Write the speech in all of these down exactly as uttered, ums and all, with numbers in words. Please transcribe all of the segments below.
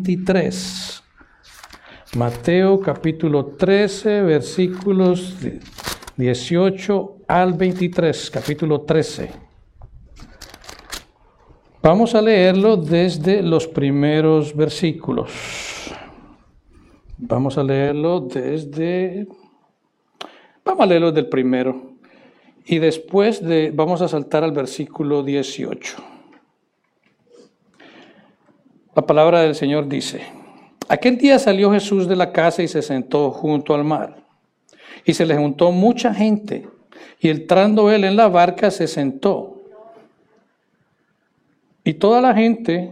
veintitrés. Mateo capítulo trece, versículos dieciocho al veintitrés, capítulo trece. Vamos a leerlo desde los primeros versículos. Vamos a leerlo desde... Vamos a leerlo del primero. Y después de, vamos a saltar al versículo dieciocho. La palabra del Señor dice: Aquel día salió Jesús de la casa y se sentó junto al mar. Y se le juntó mucha gente, y entrando él en la barca se sentó. Y toda la gente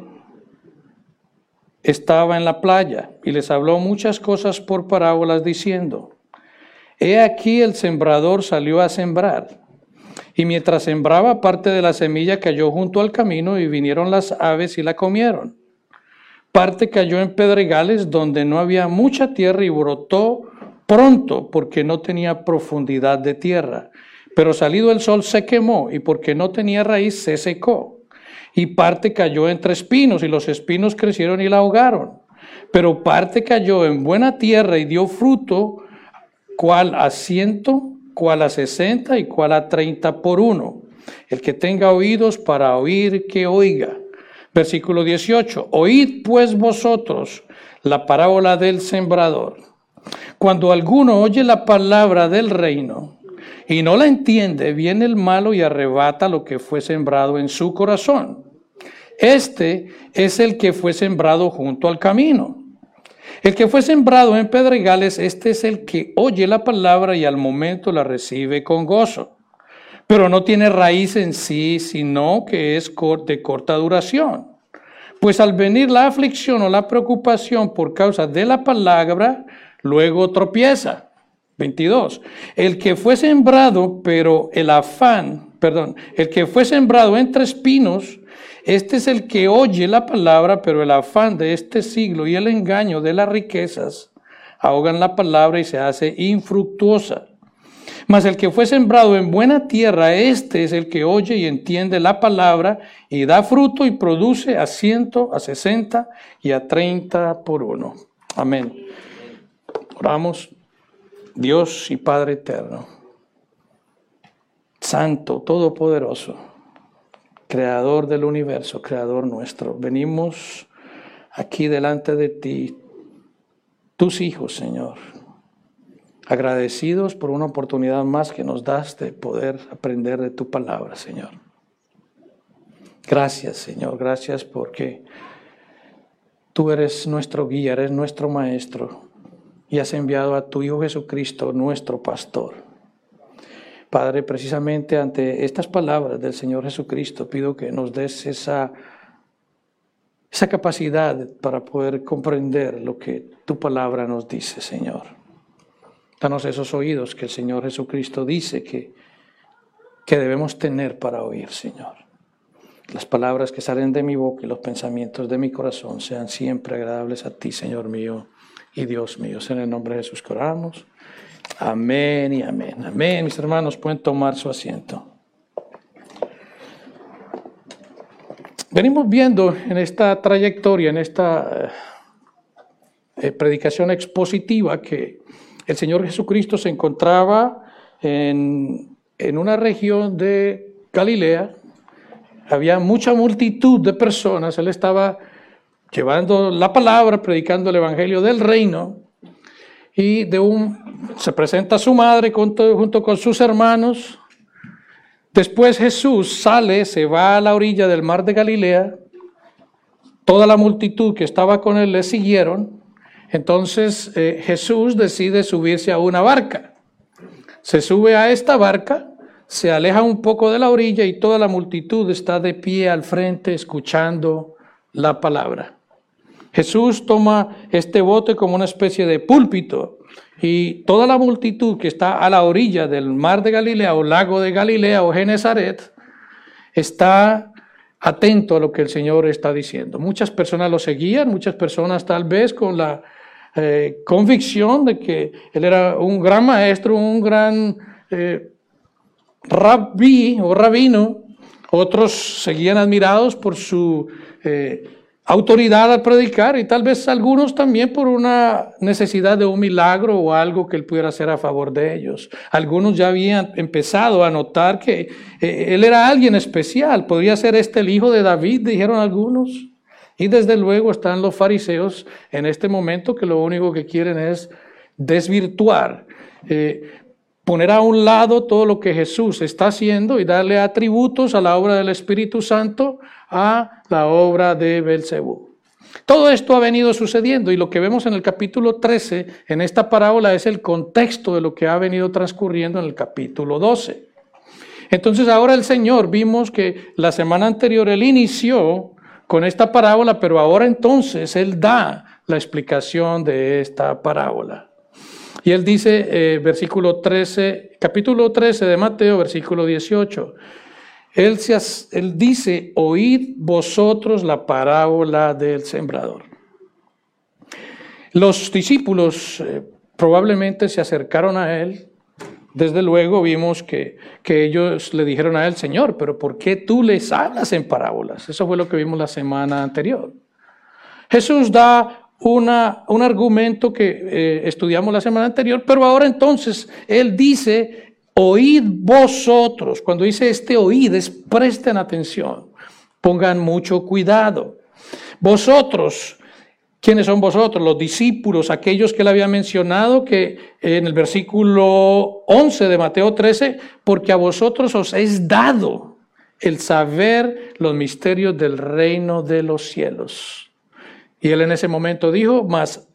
estaba en la playa, y les habló muchas cosas por parábolas, diciendo: He aquí el sembrador salió a sembrar. Y mientras sembraba, parte de la semilla cayó junto al camino, y vinieron las aves y la comieron. Parte cayó en pedregales donde no había mucha tierra y brotó pronto porque no tenía profundidad de tierra. Pero salido el sol se quemó, y porque no tenía raíz se secó. Y parte cayó entre espinos, y los espinos crecieron y la ahogaron. Pero parte cayó en buena tierra y dio fruto, cual a ciento, cual a sesenta y cual a treinta por uno. El que tenga oídos para oír, que oiga. Versículo dieciocho. Oíd pues vosotros la parábola del sembrador. Cuando alguno oye la palabra del reino y no la entiende, viene el malo y arrebata lo que fue sembrado en su corazón. Este es el que fue sembrado junto al camino. El que fue sembrado en pedregales, este es el que oye la palabra y al momento la recibe con gozo. Pero no tiene raíz en sí, sino que es de corta duración. Pues al venir la aflicción o la preocupación por causa de la palabra, luego tropieza. veintidós. El que fue sembrado, pero el afán, perdón, el que fue sembrado entre espinos, este es el que oye la palabra, pero el afán de este siglo y el engaño de las riquezas ahogan la palabra y se hace infructuosa. Mas el que fue sembrado en buena tierra, este es el que oye y entiende la palabra y da fruto y produce a ciento, a sesenta y a treinta por uno. Amén. Oramos. Dios y Padre eterno, Santo, Todopoderoso, Creador del universo, Creador nuestro, venimos aquí delante de ti, tus hijos, Señor, agradecidos por una oportunidad más que nos das de poder aprender de tu palabra, Señor. Gracias, Señor, gracias porque tú eres nuestro guía, eres nuestro maestro y has enviado a tu Hijo Jesucristo, nuestro pastor. Padre, precisamente ante estas palabras del Señor Jesucristo, pido que nos des esa, esa capacidad para poder comprender lo que tu palabra nos dice, Señor. Danos esos oídos que el Señor Jesucristo dice que, que debemos tener para oír, Señor. Las palabras que salen de mi boca y los pensamientos de mi corazón sean siempre agradables a ti, Señor mío y Dios mío. En el nombre de Jesús que oramos. Amén y amén. Amén. Mis hermanos, pueden tomar su asiento. Venimos viendo en esta trayectoria, en esta eh, predicación expositiva, que el Señor Jesucristo se encontraba en, en una región de Galilea. Había mucha multitud de personas. Él estaba llevando la palabra, predicando el evangelio del reino. Y de un, se presenta su madre junto, junto con sus hermanos. Después Jesús sale, se va a la orilla del mar de Galilea. Toda la multitud que estaba con él le siguieron. Entonces eh, Jesús decide subirse a una barca. Se sube a esta barca, se aleja un poco de la orilla y toda la multitud está de pie al frente escuchando la palabra. Jesús toma este bote como una especie de púlpito y toda la multitud que está a la orilla del mar de Galilea o lago de Galilea o Genesaret está atento a lo que el Señor está diciendo. Muchas personas lo seguían, muchas personas tal vez con la eh, convicción de que él era un gran maestro, un gran eh, rabí o rabino. Otros seguían admirados por su eh, autoridad al predicar, y tal vez algunos también por una necesidad de un milagro o algo que él pudiera hacer a favor de ellos. Algunos ya habían empezado a notar que eh, él era alguien especial, podría ser este el hijo de David, dijeron algunos. Y desde luego están los fariseos en este momento que lo único que quieren es desvirtuar, eh, poner a un lado todo lo que Jesús está haciendo y darle atributos a la obra del Espíritu Santo, a la obra de Belcebú. Todo esto ha venido sucediendo, y lo que vemos en el capítulo trece, en esta parábola, es el contexto de lo que ha venido transcurriendo en el capítulo doce. Entonces ahora el Señor, vimos que la semana anterior Él inició con esta parábola, pero ahora entonces Él da la explicación de esta parábola. Y Él dice, eh, versículo trece, capítulo trece de Mateo, versículo dieciocho, Él, se, él dice, oíd vosotros la parábola del sembrador. Los discípulos eh, probablemente se acercaron a Él. Desde luego vimos que, que ellos le dijeron a Él, Señor, pero ¿por qué tú les hablas en parábolas? Eso fue lo que vimos la semana anterior. Jesús da una, un argumento que eh, estudiamos la semana anterior, pero ahora entonces Él dice, oíd vosotros. Cuando dice este oíd, es presten atención, pongan mucho cuidado. Vosotros, ¿quiénes son vosotros? Los discípulos, aquellos que él había mencionado, que en el versículo once de Mateo trece, porque a vosotros os es dado el saber los misterios del reino de los cielos. Y él en ese momento dijo, mas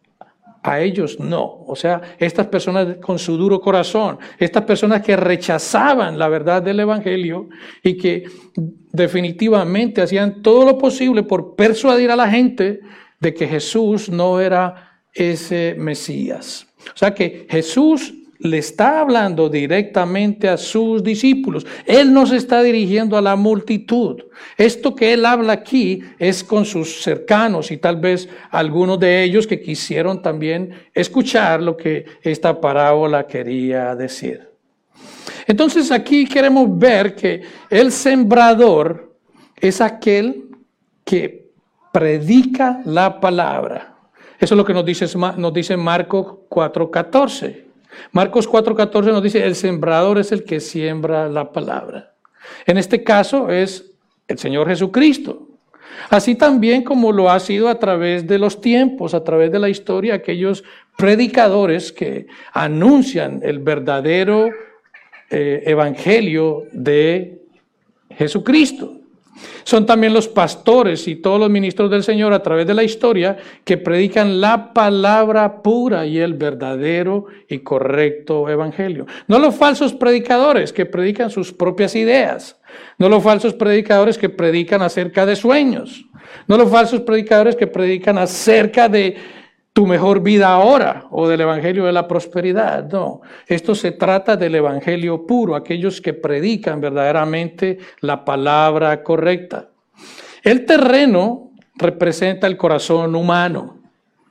a ellos no. O sea, estas personas con su duro corazón, estas personas que rechazaban la verdad del evangelio y que definitivamente hacían todo lo posible por persuadir a la gente de que Jesús no era ese Mesías. O sea que Jesús le está hablando directamente a sus discípulos. Él no se está dirigiendo a la multitud. Esto que él habla aquí es con sus cercanos y tal vez algunos de ellos que quisieron también escuchar lo que esta parábola quería decir. Entonces aquí queremos ver que el sembrador es aquel que predica la palabra. Eso es lo que nos dice, nos dice Marcos cuatro catorce. Marcos cuatro catorce nos dice, el sembrador es el que siembra la palabra. En este caso es el Señor Jesucristo. Así también como lo ha sido a través de los tiempos, a través de la historia, aquellos predicadores que anuncian el verdadero eh, evangelio de Jesucristo. Son también los pastores y todos los ministros del Señor a través de la historia que predican la palabra pura y el verdadero y correcto evangelio. No los falsos predicadores que predican sus propias ideas. No los falsos predicadores que predican acerca de sueños. No los falsos predicadores que predican acerca de tu mejor vida ahora o del evangelio de la prosperidad. No, esto se trata del evangelio puro, aquellos que predican verdaderamente la palabra correcta. El terreno representa el corazón humano.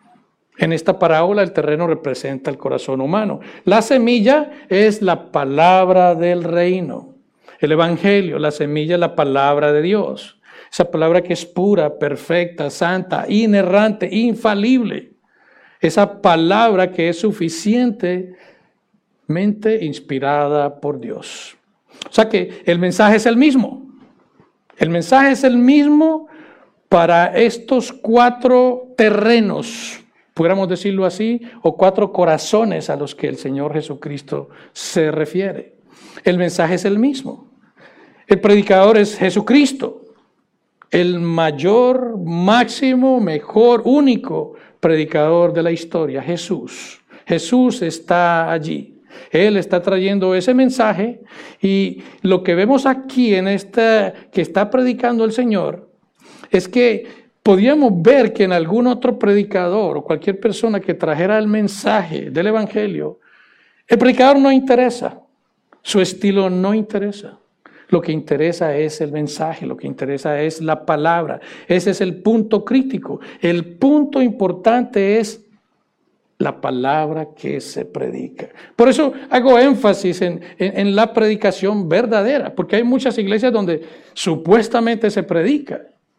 En esta parábola el terreno representa el corazón humano. La semilla es la palabra del reino. El evangelio, la semilla es la palabra de Dios. Esa palabra que es pura, perfecta, santa, inerrante, infalible. Esa palabra que es suficientemente inspirada por Dios. O sea que el mensaje es el mismo. El mensaje es el mismo para estos cuatro terrenos, pudiéramos decirlo así, o cuatro corazones a los que el Señor Jesucristo se refiere. El mensaje es el mismo. El predicador es Jesucristo, el mayor, máximo, mejor, único predicador de la historia, Jesús. Jesús está allí. Él está trayendo ese mensaje y lo que vemos aquí en esta que está predicando el Señor es que podíamos ver que en algún otro predicador o cualquier persona que trajera el mensaje del evangelio, el predicador no interesa, su estilo no interesa. Lo que interesa es el mensaje, lo que interesa es la palabra. Ese es el punto crítico. El punto importante es la palabra que se predica. Por eso hago énfasis en, en, en la predicación verdadera, porque hay muchas iglesias donde supuestamente se predica.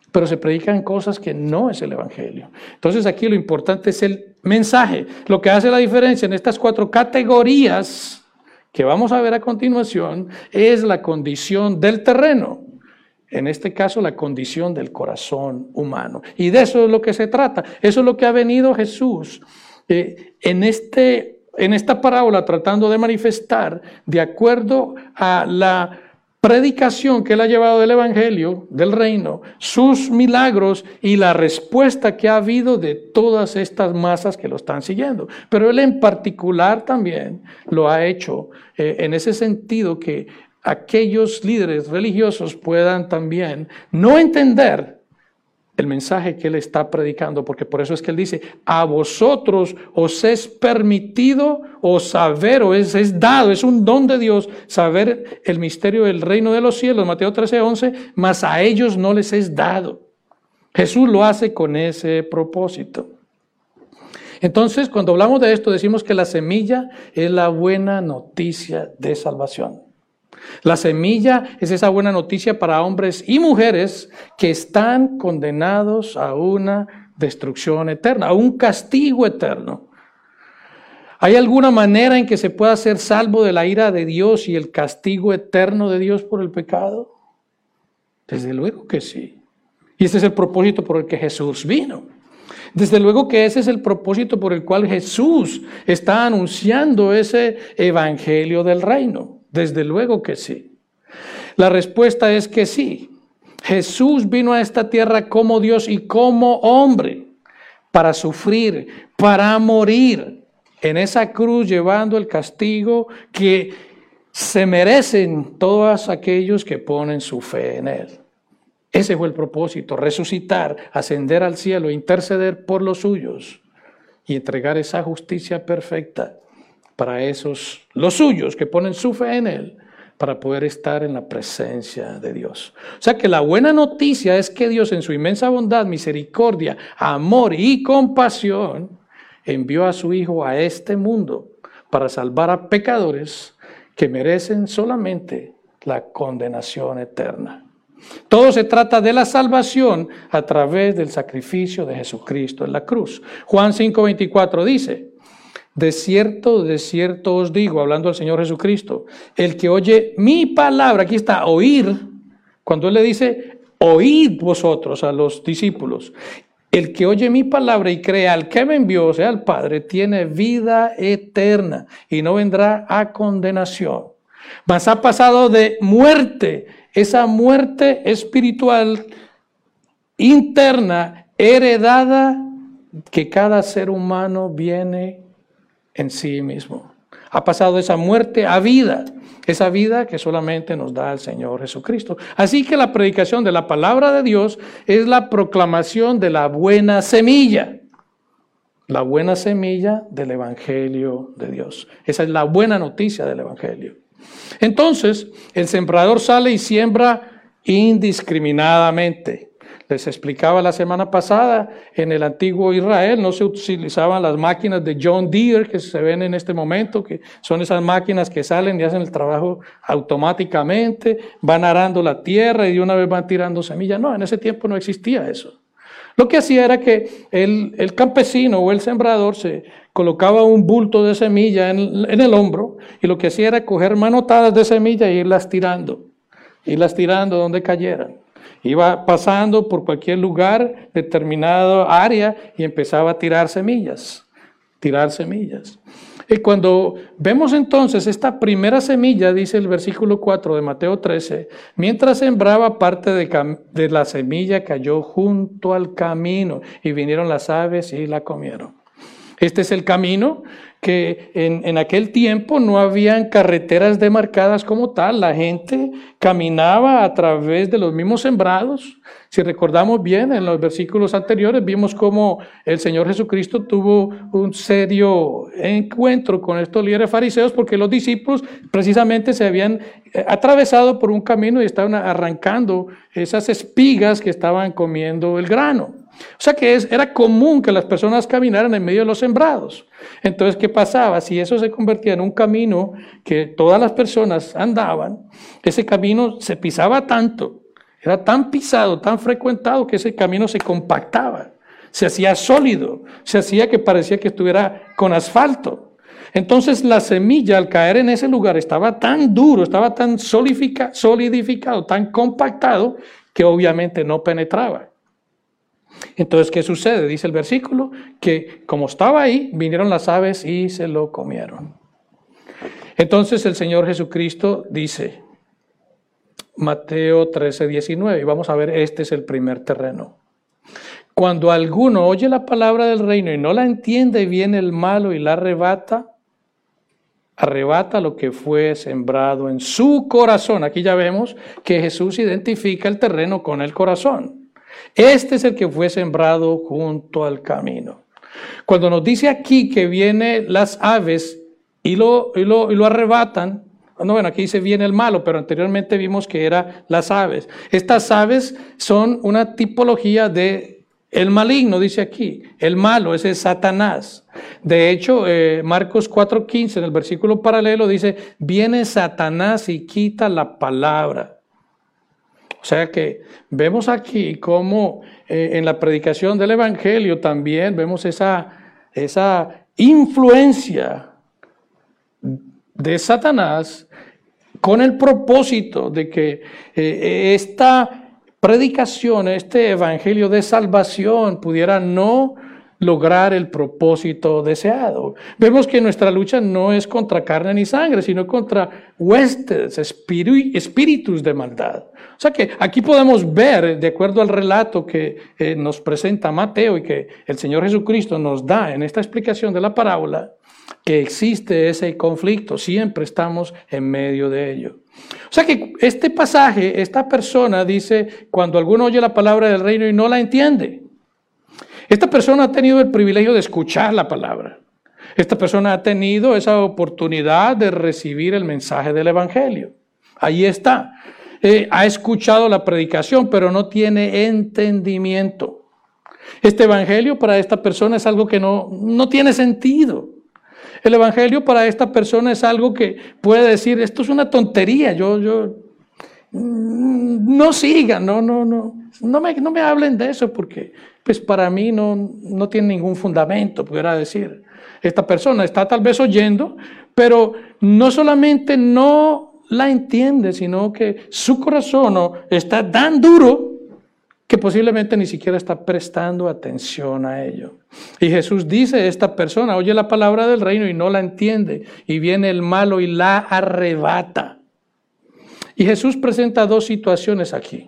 pero se predican cosas que no es el evangelio. Entonces aquí lo importante es el mensaje. Lo que hace la diferencia en estas cuatro categorías que vamos a ver a continuación es la condición del terreno. En este caso, la condición del corazón humano. Y de eso es lo que se trata. Eso es lo que ha venido Jesús eh, en, este, en esta parábola tratando de manifestar de acuerdo a la predicación que él ha llevado del evangelio, del reino, sus milagros y la respuesta que ha habido de todas estas masas que lo están siguiendo. Pero él en particular también lo ha hecho eh, en ese sentido que aquellos líderes religiosos puedan también no entender el mensaje que él está predicando, porque por eso es que él dice, a vosotros os es permitido o saber, o es, es dado, es un don de Dios, saber el misterio del reino de los cielos, Mateo trece, once, mas a ellos no les es dado. Jesús lo hace con ese propósito. Entonces, cuando hablamos de esto, decimos que la semilla es la buena noticia de salvación. La semilla es esa buena noticia para hombres y mujeres que están condenados a una destrucción eterna, a un castigo eterno. ¿Hay alguna manera en que se pueda ser salvo de la ira de Dios y el castigo eterno de Dios por el pecado? Desde luego que sí. Y ese es el propósito por el que Jesús vino. Desde luego que ese es el propósito por el cual Jesús está anunciando ese evangelio del reino. Desde luego que sí. La respuesta es que sí. Jesús vino a esta tierra como Dios y como hombre para sufrir, para morir en esa cruz llevando el castigo que se merecen todos aquellos que ponen su fe en Él. Ese fue el propósito, resucitar, ascender al cielo, interceder por los suyos y entregar esa justicia perfecta para esos, los suyos que ponen su fe en Él, para poder estar en la presencia de Dios. O sea que la buena noticia es que Dios en su inmensa bondad, misericordia, amor y compasión envió a su Hijo a este mundo para salvar a pecadores que merecen solamente la condenación eterna. Todo se trata de la salvación a través del sacrificio de Jesucristo en la cruz. Juan cinco veinticuatro dice, de cierto, de cierto os digo, hablando al Señor Jesucristo, el que oye mi palabra, aquí está, oír, cuando Él le dice, oíd vosotros a los discípulos, el que oye mi palabra y cree al que me envió, o sea, al Padre, tiene vida eterna y no vendrá a condenación, mas ha pasado de muerte, esa muerte espiritual interna, heredada, que cada ser humano viene en sí mismo. Ha pasado esa muerte a vida, esa vida que solamente nos da el Señor Jesucristo. Así que la predicación de la palabra de Dios es la proclamación de la buena semilla, la buena semilla del Evangelio de Dios. Esa es la buena noticia del Evangelio. Entonces, el sembrador sale y siembra indiscriminadamente. Les explicaba la semana pasada, en el antiguo Israel no se utilizaban las máquinas de John Deere que se ven en este momento, que son esas máquinas que salen y hacen el trabajo automáticamente, van arando la tierra y de una vez van tirando semillas. No, en ese tiempo no existía eso. Lo que hacía era que el, el campesino o el sembrador se colocaba un bulto de semilla en, en el hombro y lo que hacía era coger manotadas de semilla e irlas tirando, irlas tirando donde cayeran. Iba pasando por cualquier lugar, determinada área, y empezaba a tirar semillas, tirar semillas. Y cuando vemos entonces esta primera semilla, dice el versículo cuatro de Mateo trece, mientras sembraba, parte de, de la semilla cayó junto al camino, y vinieron las aves y la comieron. Este es el camino que en, en aquel tiempo no habían carreteras demarcadas como tal, la gente caminaba a través de los mismos sembrados. Si recordamos bien, en los versículos anteriores vimos cómo el Señor Jesucristo tuvo un serio encuentro con estos líderes fariseos porque los discípulos precisamente se habían atravesado por un camino y estaban arrancando esas espigas que estaban comiendo el grano. O sea que es, era común que las personas caminaran en medio de los sembrados. Entonces, ¿qué pasaba? Si eso se convertía en un camino que todas las personas andaban, ese camino se pisaba tanto Era tan pisado, tan frecuentado que ese camino se compactaba, se hacía sólido, se hacía que parecía que estuviera con asfalto. Entonces la semilla al caer en ese lugar estaba tan duro, estaba tan solidificado, tan compactado que obviamente no penetraba. Entonces, ¿qué sucede? Dice el versículo que como estaba ahí, vinieron las aves y se lo comieron. Entonces el Señor Jesucristo dice, Mateo trece, diecinueve, y vamos a ver, este es el primer terreno. Cuando alguno oye la palabra del reino y no la entiende, viene el malo y la arrebata, arrebata lo que fue sembrado en su corazón. Aquí ya vemos que Jesús identifica el terreno con el corazón. Este es el que fue sembrado junto al camino. Cuando nos dice aquí que vienen las aves y lo, y lo, y lo arrebatan, no, bueno, aquí dice viene el malo, pero anteriormente vimos que eran las aves. Estas aves son una tipología de el maligno, dice aquí, el malo, ese es Satanás. De hecho, eh, Marcos cuatro quince, en el versículo paralelo, dice, viene Satanás y quita la palabra. O sea que vemos aquí cómo eh, en la predicación del Evangelio también vemos esa, esa influencia de Satanás con el propósito de que eh, esta predicación, este evangelio de salvación pudiera no lograr el propósito deseado. Vemos que nuestra lucha no es contra carne ni sangre, sino contra huestes, espíritu, espíritus de maldad. O sea que aquí podemos ver, de acuerdo al relato que eh, nos presenta Mateo y que el Señor Jesucristo nos da en esta explicación de la parábola, que existe ese conflicto, siempre estamos en medio de ello. O sea que este pasaje, esta persona dice, cuando alguno oye la palabra del reino y no la entiende, esta persona ha tenido el privilegio de escuchar la palabra. Esta persona ha tenido esa oportunidad de recibir el mensaje del evangelio. Ahí está. Eh, ha escuchado la predicación, pero no tiene entendimiento. Este evangelio para esta persona es algo que no, no tiene sentido. El evangelio para esta persona es algo que puede decir, esto es una tontería, yo, yo, no sigan, no, no, no, no me, no me hablen de eso porque pues para mí no, no tiene ningún fundamento, pudiera decir. Esta persona está tal vez oyendo, pero no solamente no la entiende, sino que su corazón está tan duro que posiblemente ni siquiera está prestando atención a ello. Y Jesús dice, esta persona oye la palabra del reino y no la entiende, y viene el malo y la arrebata. Y Jesús presenta dos situaciones aquí.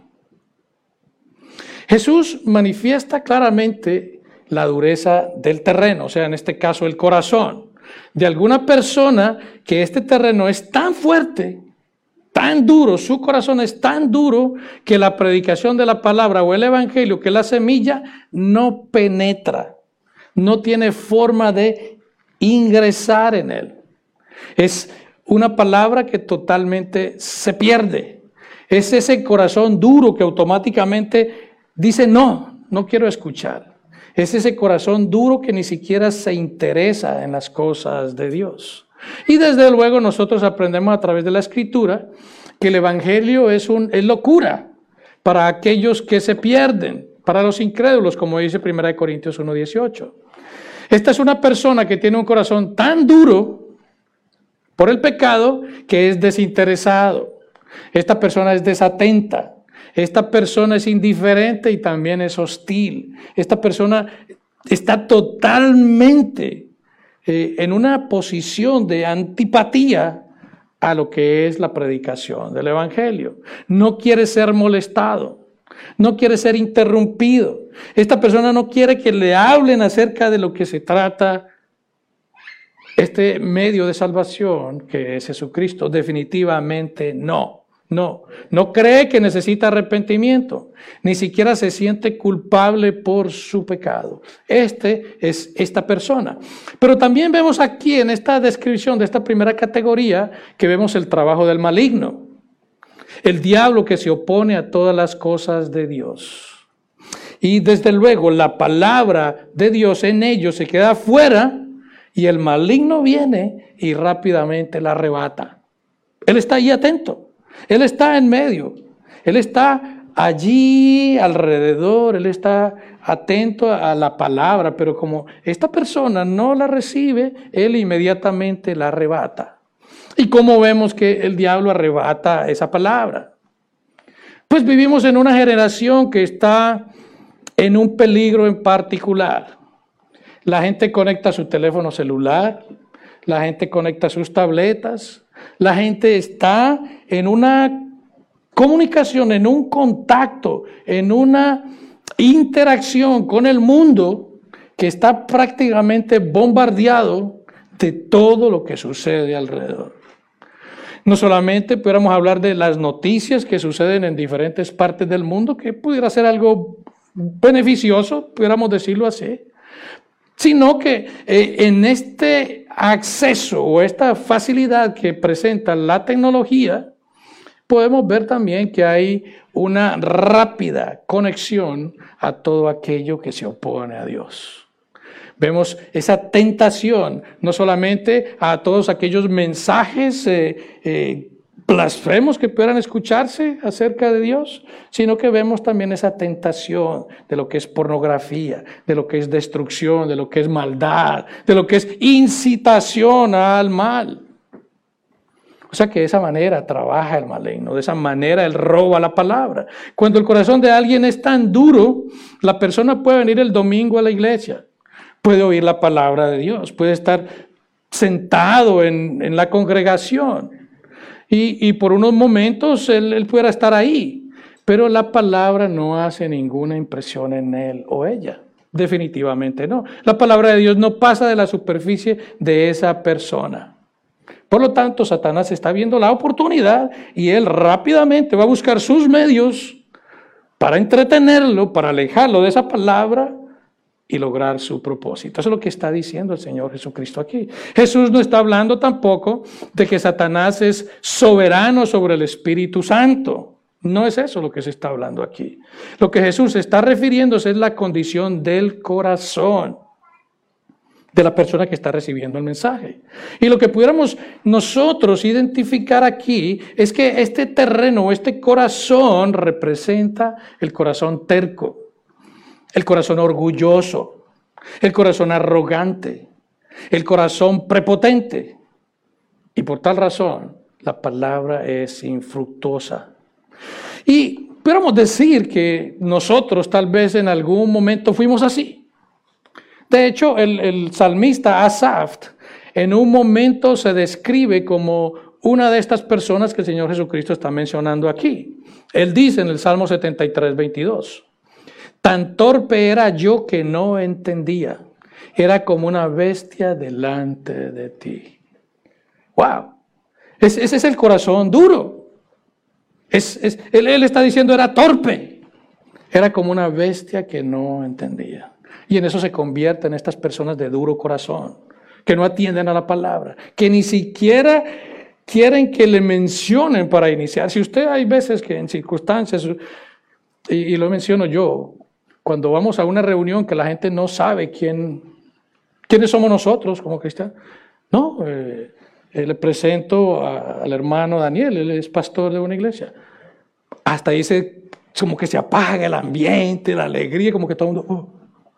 Jesús manifiesta claramente la dureza del terreno, o sea, en este caso el corazón, de alguna persona que este terreno es tan fuerte, tan duro, su corazón es tan duro que la predicación de la palabra o el evangelio, que la semilla, no penetra, no tiene forma de ingresar en él. Es una palabra que totalmente se pierde. Es ese corazón duro que automáticamente dice no, no quiero escuchar. Es ese corazón duro que ni siquiera se interesa en las cosas de Dios. Y desde luego nosotros aprendemos a través de la Escritura que el Evangelio es, un, es locura para aquellos que se pierden, para los incrédulos, como dice primera de Corintios uno dieciocho. Esta es una persona que tiene un corazón tan duro por el pecado que es desinteresado. Esta persona es desatenta. Esta persona es indiferente y también es hostil. Esta persona está totalmente eh, en una posición de antipatía a lo que es la predicación del evangelio. No quiere ser molestado, no quiere ser interrumpido. Esta persona no quiere que le hablen acerca de lo que se trata este medio de salvación que es Jesucristo. Definitivamente no. No, no cree que necesita arrepentimiento, ni siquiera se siente culpable por su pecado. Este es esta persona. Pero también vemos aquí en esta descripción de esta primera categoría que vemos el trabajo del maligno, el diablo que se opone a todas las cosas de Dios. Y desde luego la palabra de Dios en ellos se queda fuera y el maligno viene y rápidamente la arrebata. Él está ahí atento. Él está en medio, Él está allí alrededor, él está atento a la palabra, pero como esta persona no la recibe, él inmediatamente la arrebata. ¿Y cómo vemos que el diablo arrebata esa palabra? Pues vivimos en una generación que está en un peligro en particular. La gente conecta su teléfono celular, la gente conecta sus tabletas, la gente está en una comunicación, en un contacto, en una interacción con el mundo que está prácticamente bombardeado de todo lo que sucede alrededor. No solamente pudiéramos hablar de las noticias que suceden en diferentes partes del mundo, que pudiera ser algo beneficioso, pudiéramos decirlo así, sino que eh, en este acceso o esta facilidad que presenta la tecnología, podemos ver también que hay una rápida conexión a todo aquello que se opone a Dios. Vemos esa tentación, no solamente a todos aquellos mensajes eh, eh, blasfemos que puedan escucharse acerca de Dios, sino que vemos también esa tentación de lo que es pornografía, de lo que es destrucción, de lo que es maldad, de lo que es incitación al mal. O sea que de esa manera trabaja el maligno, de esa manera él roba la palabra. Cuando el corazón de alguien es tan duro, la persona puede venir el domingo a la iglesia, puede oír la palabra de Dios, puede estar sentado en, en la congregación y, y por unos momentos él, él pudiera estar ahí, pero la palabra no hace ninguna impresión en él o ella. Definitivamente no. La palabra de Dios no pasa de la superficie de esa persona. Por lo tanto, Satanás está viendo la oportunidad y él rápidamente va a buscar sus medios para entretenerlo, para alejarlo de esa palabra y lograr su propósito. Eso es lo que está diciendo el Señor Jesucristo aquí. Jesús no está hablando tampoco de que Satanás es soberano sobre el Espíritu Santo. No es eso lo que se está hablando aquí. Lo que Jesús está refiriéndose es la condición del corazón de la persona que está recibiendo el mensaje. Y lo que pudiéramos nosotros identificar aquí es que este terreno, este corazón representa el corazón terco, el corazón orgulloso, el corazón arrogante, el corazón prepotente. Y por tal razón, la palabra es infructuosa. Y podemos decir que nosotros tal vez en algún momento fuimos así. De hecho, el, el salmista Asaf en un momento se describe como una de estas personas que el Señor Jesucristo está mencionando aquí. Él dice en el Salmo setenta y tres, veintidós, tan torpe era yo que no entendía, era como una bestia delante de ti. ¡Wow! Es, ese es el corazón duro. Es, es, él, él está diciendo era torpe, era como una bestia que no entendía. Y en eso se convierten estas personas de duro corazón, que no atienden a la palabra, que ni siquiera quieren que le mencionen para iniciar. Si usted hay veces que en circunstancias, y, y lo menciono yo, cuando vamos a una reunión que la gente no sabe quién, quiénes somos nosotros como cristianos, no, eh, eh, le presento a, al hermano Daniel, él es pastor de una iglesia. Hasta ahí se, como que se apaga el ambiente, la alegría, como que todo el mundo... Uh,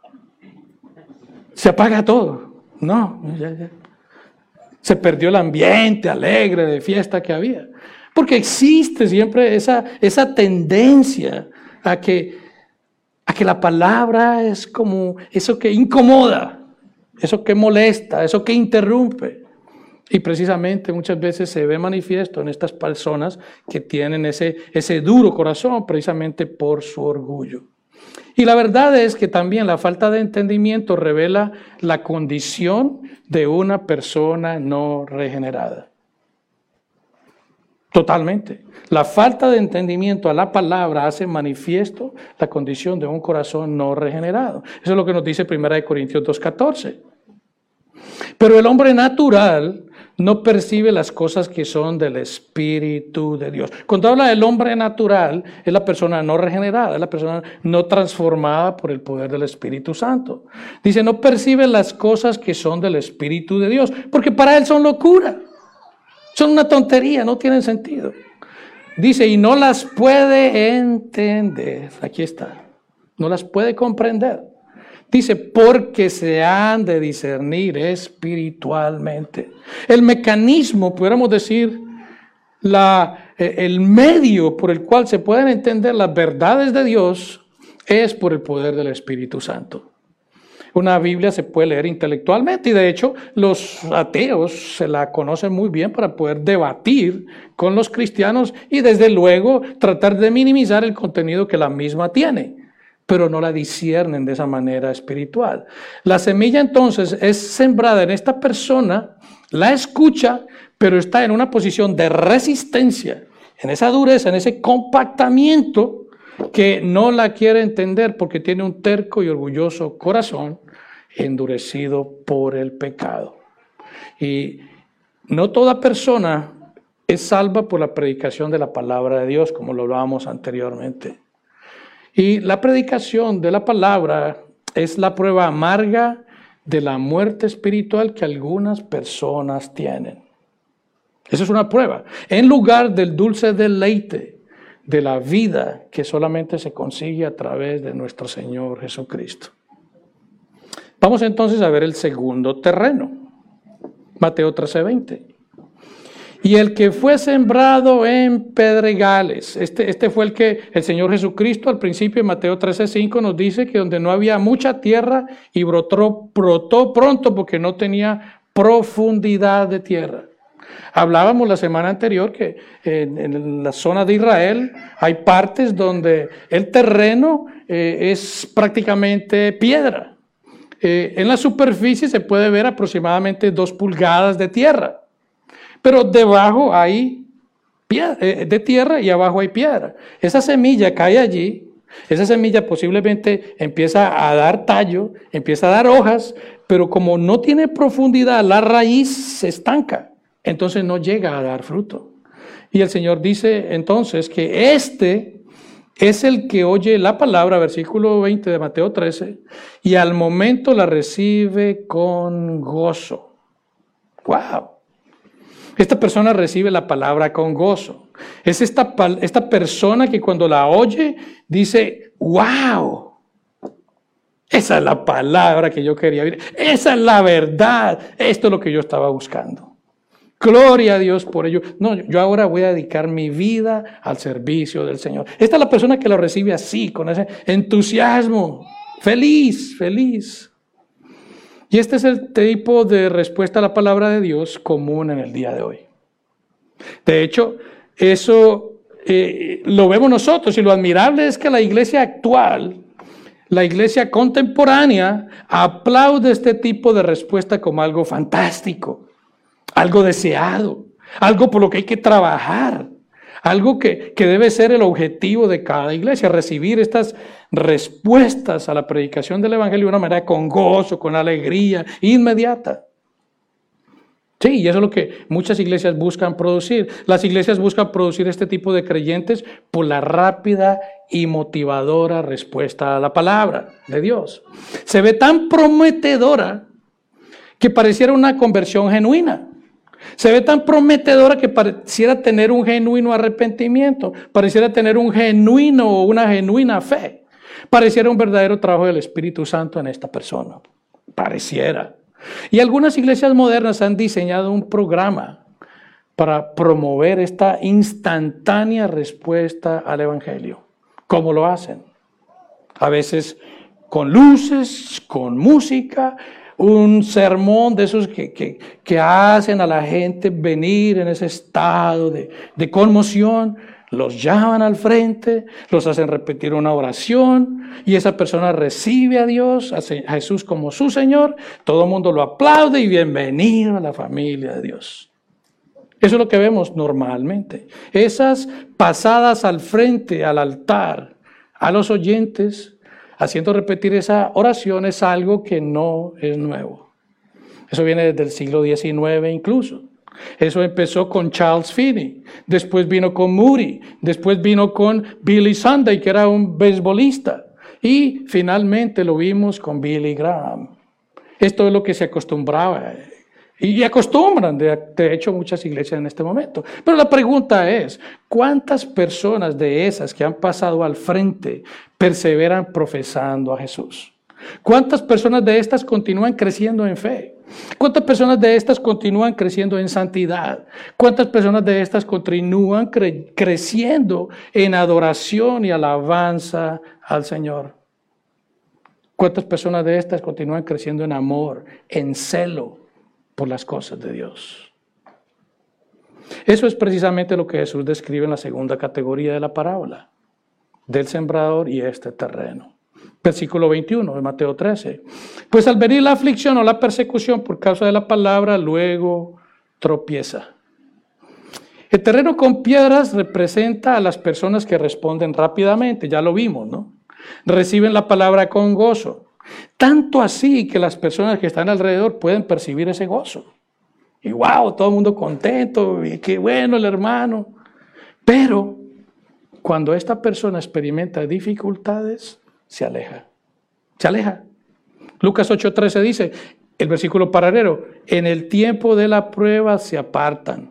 se apaga todo. No, ya, ya. Se perdió el ambiente alegre de fiesta que había. Porque existe siempre esa, esa tendencia a que, a que la palabra es como eso que incomoda, eso que molesta, eso que interrumpe. Y precisamente muchas veces se ve manifiesto en estas personas que tienen ese, ese duro corazón precisamente por su orgullo. Y la verdad es que también la falta de entendimiento revela la condición de una persona no regenerada. Totalmente. La falta de entendimiento a la palabra hace manifiesto la condición de un corazón no regenerado. Eso es lo que nos dice primera de Corintios dos catorce. Pero el hombre natural no percibe las cosas que son del Espíritu de Dios. Cuando habla del hombre natural, es la persona no regenerada, es la persona no transformada por el poder del Espíritu Santo. Dice, no percibe las cosas que son del Espíritu de Dios, porque para él son locura, son una tontería, no tienen sentido. Dice, y no las puede entender. Aquí está. No las puede comprender. Dice, porque se han de discernir espiritualmente. El mecanismo, pudiéramos decir, la, el medio por el cual se pueden entender las verdades de Dios es por el poder del Espíritu Santo. Una Biblia se puede leer intelectualmente y de hecho los ateos se la conocen muy bien para poder debatir con los cristianos y desde luego tratar de minimizar el contenido que la misma tiene, pero no la disciernen de esa manera espiritual. La semilla entonces es sembrada en esta persona, la escucha, pero está en una posición de resistencia, en esa dureza, en ese compactamiento que no la quiere entender porque tiene un terco y orgulloso corazón endurecido por el pecado. Y no toda persona es salva por la predicación de la palabra de Dios, como lo hablábamos anteriormente. Y la predicación de la palabra es la prueba amarga de la muerte espiritual que algunas personas tienen. Esa es una prueba. En lugar del dulce deleite de la vida que solamente se consigue a través de nuestro Señor Jesucristo. Vamos entonces a ver el segundo terreno. Mateo trece veinte. Y el que fue sembrado en pedregales. Este, este fue el que el Señor Jesucristo al principio en Mateo trece cinco nos dice que donde no había mucha tierra y brotó, brotó pronto porque no tenía profundidad de tierra. Hablábamos la semana anterior que en, en la zona de Israel hay partes donde el terreno eh, es prácticamente piedra. Eh, en la superficie se puede ver aproximadamente dos pulgadas de tierra, pero debajo hay piedra, eh, de tierra y abajo hay piedra. Esa semilla cae allí, esa semilla posiblemente empieza a dar tallo, empieza a dar hojas, pero como no tiene profundidad, la raíz se estanca. Entonces no llega a dar fruto. Y el Señor dice entonces que este es el que oye la palabra, versículo veinte de Mateo trece, y al momento la recibe con gozo. ¡Wow! Esta persona recibe la palabra con gozo. Es esta, esta persona que cuando la oye dice, ¡wow! Esa es la palabra que yo quería oír. Esa es la verdad. Esto es lo que yo estaba buscando. Gloria a Dios por ello. No, yo ahora voy a dedicar mi vida al servicio del Señor. Esta es la persona que lo recibe así, con ese entusiasmo. Feliz, feliz. Y este es el tipo de respuesta a la palabra de Dios común en el día de hoy. De hecho, eso eh, lo vemos nosotros y lo admirable es que la iglesia actual, la iglesia contemporánea, aplaude este tipo de respuesta como algo fantástico. Algo deseado, algo por lo que hay que trabajar, algo que, que debe ser el objetivo de cada iglesia, recibir estas respuestas a la predicación del Evangelio de una manera con gozo, con alegría, inmediata. Sí, y eso es lo que muchas iglesias buscan producir. Las iglesias buscan producir este tipo de creyentes por la rápida y motivadora respuesta a la palabra de Dios. Se ve tan prometedora que pareciera una conversión genuina. Se ve tan prometedora que pareciera tener un genuino arrepentimiento, pareciera tener un genuino o una genuina fe, pareciera un verdadero trabajo del Espíritu Santo en esta persona, pareciera. Y algunas iglesias modernas han diseñado un programa para promover esta instantánea respuesta al Evangelio. ¿Cómo lo hacen? A veces con luces, con música, un sermón de esos que, que, que hacen a la gente venir en ese estado de, de conmoción, los llaman al frente, los hacen repetir una oración y esa persona recibe a Dios, a Jesús como su Señor, todo el mundo lo aplaude y bienvenido a la familia de Dios. Eso es lo que vemos normalmente. Esas pasadas al frente, al altar, a los oyentes, haciendo repetir esa oración es algo que no es nuevo. Eso viene desde el siglo diecinueve incluso. Eso empezó con Charles Finney, después vino con Moody, después vino con Billy Sunday, que era un beisbolista, y finalmente lo vimos con Billy Graham. Esto es lo que se acostumbraba Y acostumbran, de, de hecho, muchas iglesias en este momento. Pero la pregunta es, ¿cuántas personas de esas que han pasado al frente perseveran profesando a Jesús? ¿Cuántas personas de estas continúan creciendo en fe? ¿Cuántas personas de estas continúan creciendo en santidad? ¿Cuántas personas de estas continúan cre- creciendo en adoración y alabanza al Señor? ¿Cuántas personas de estas continúan creciendo en amor, en celo por las cosas de Dios? Eso es precisamente lo que Jesús describe en la segunda categoría de la parábola, del sembrador y este terreno. Versículo veintiuno de Mateo trece. Pues al venir la aflicción o la persecución por causa de la palabra, luego tropieza. El terreno con piedras representa a las personas que responden rápidamente, ya lo vimos, ¿no? Reciben la palabra con gozo. Tanto así que las personas que están alrededor pueden percibir ese gozo. Y wow, todo el mundo contento, y qué bueno el hermano. Pero cuando esta persona experimenta dificultades, se aleja. Se aleja. Lucas ocho trece dice, el versículo paralelo, en el tiempo de la prueba se apartan.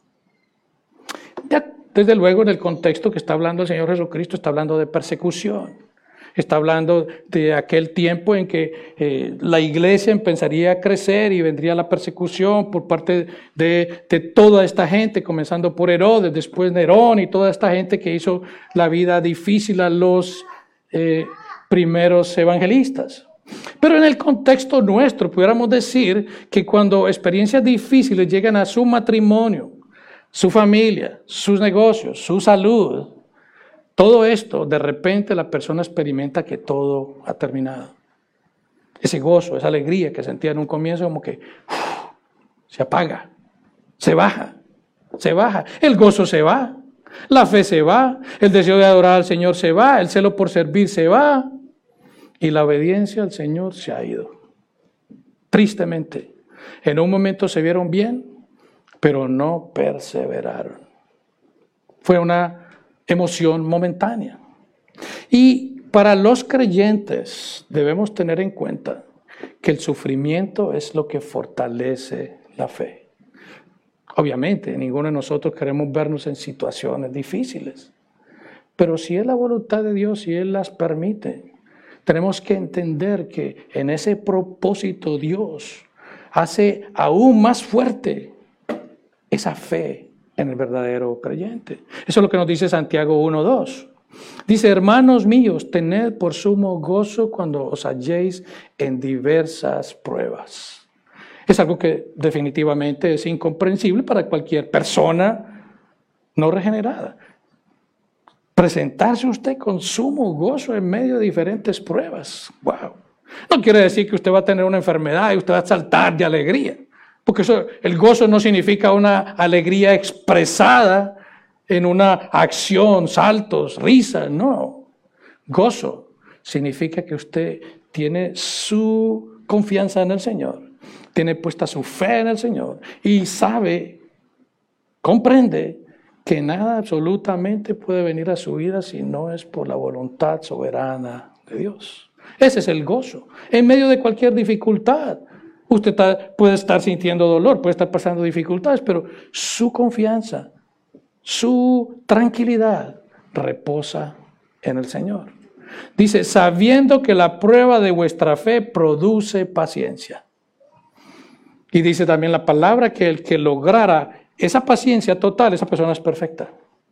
Ya, desde luego, en el contexto que está hablando el Señor Jesucristo, está hablando de persecución. Está hablando de aquel tiempo en que eh, la iglesia empezaría a crecer y vendría la persecución por parte de, de toda esta gente, comenzando por Herodes, después Nerón y toda esta gente que hizo la vida difícil a los eh, primeros evangelistas. Pero en el contexto nuestro, pudiéramos decir que cuando experiencias difíciles llegan a su matrimonio, su familia, sus negocios, su salud, todo esto, de repente la persona experimenta que todo ha terminado. Ese gozo, esa alegría que sentía en un comienzo, como que uf, se apaga, se baja, se baja. El gozo se va, la fe se va, el deseo de adorar al Señor se va, el celo por servir se va y la obediencia al Señor se ha ido. Tristemente, en un momento se vieron bien, pero no perseveraron. Fue una emoción momentánea. Y para los creyentes debemos tener en cuenta que el sufrimiento es lo que fortalece la fe. Obviamente, ninguno de nosotros queremos vernos en situaciones difíciles, pero si es la voluntad de Dios y Él las permite, tenemos que entender que en ese propósito Dios hace aún más fuerte esa fe en el verdadero creyente. Eso es lo que nos dice Santiago uno dos. Dice, hermanos míos, tened por sumo gozo cuando os halléis en diversas pruebas. Es algo que definitivamente es incomprensible para cualquier persona no regenerada. Presentarse usted con sumo gozo en medio de diferentes pruebas. Wow. No quiere decir que usted va a tener una enfermedad y usted va a saltar de alegría. Porque eso, el gozo no significa una alegría expresada en una acción, saltos, risas, no. Gozo significa que usted tiene su confianza en el Señor, tiene puesta su fe en el Señor y sabe, comprende que nada absolutamente puede venir a su vida si no es por la voluntad soberana de Dios. Ese es el gozo, en medio de cualquier dificultad. Usted está, puede estar sintiendo dolor, puede estar pasando dificultades, pero su confianza, su tranquilidad reposa en el Señor. Dice, sabiendo que la prueba de vuestra fe produce paciencia. Y dice también la palabra que el que lograra esa paciencia total, esa persona es perfecta.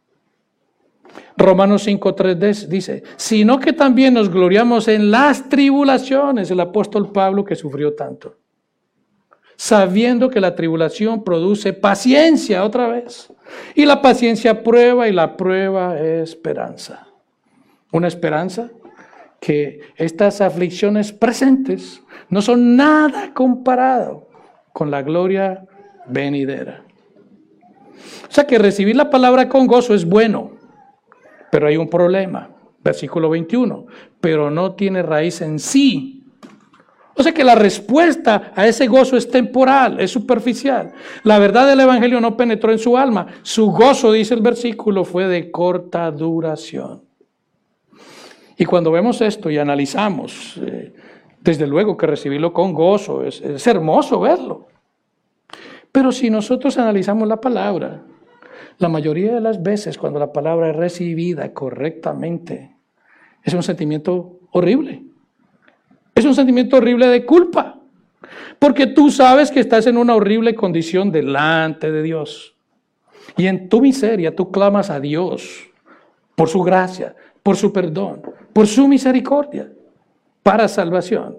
Romanos cinco tres dice, sino que también nos gloriamos en las tribulaciones, el apóstol Pablo que sufrió tanto. Sabiendo que la tribulación produce paciencia otra vez. Y la paciencia prueba y la prueba es esperanza. Una esperanza que estas aflicciones presentes no son nada comparado con la gloria venidera. O sea que recibir la palabra con gozo es bueno, pero hay un problema. Versículo veintiuno, pero no tiene raíz en sí. O sea que la respuesta a ese gozo es temporal, es superficial. La verdad del evangelio no penetró en su alma. Su gozo, dice el versículo, fue de corta duración. Y cuando vemos esto y analizamos, eh, desde luego que recibirlo con gozo, es, es hermoso verlo. Pero si nosotros analizamos la palabra, la mayoría de las veces cuando la palabra es recibida correctamente, es un sentimiento horrible. Es un sentimiento horrible de culpa. Porque tú sabes que estás en una horrible condición delante de Dios. Y en tu miseria tú clamas a Dios por su gracia, por su perdón, por su misericordia, para salvación.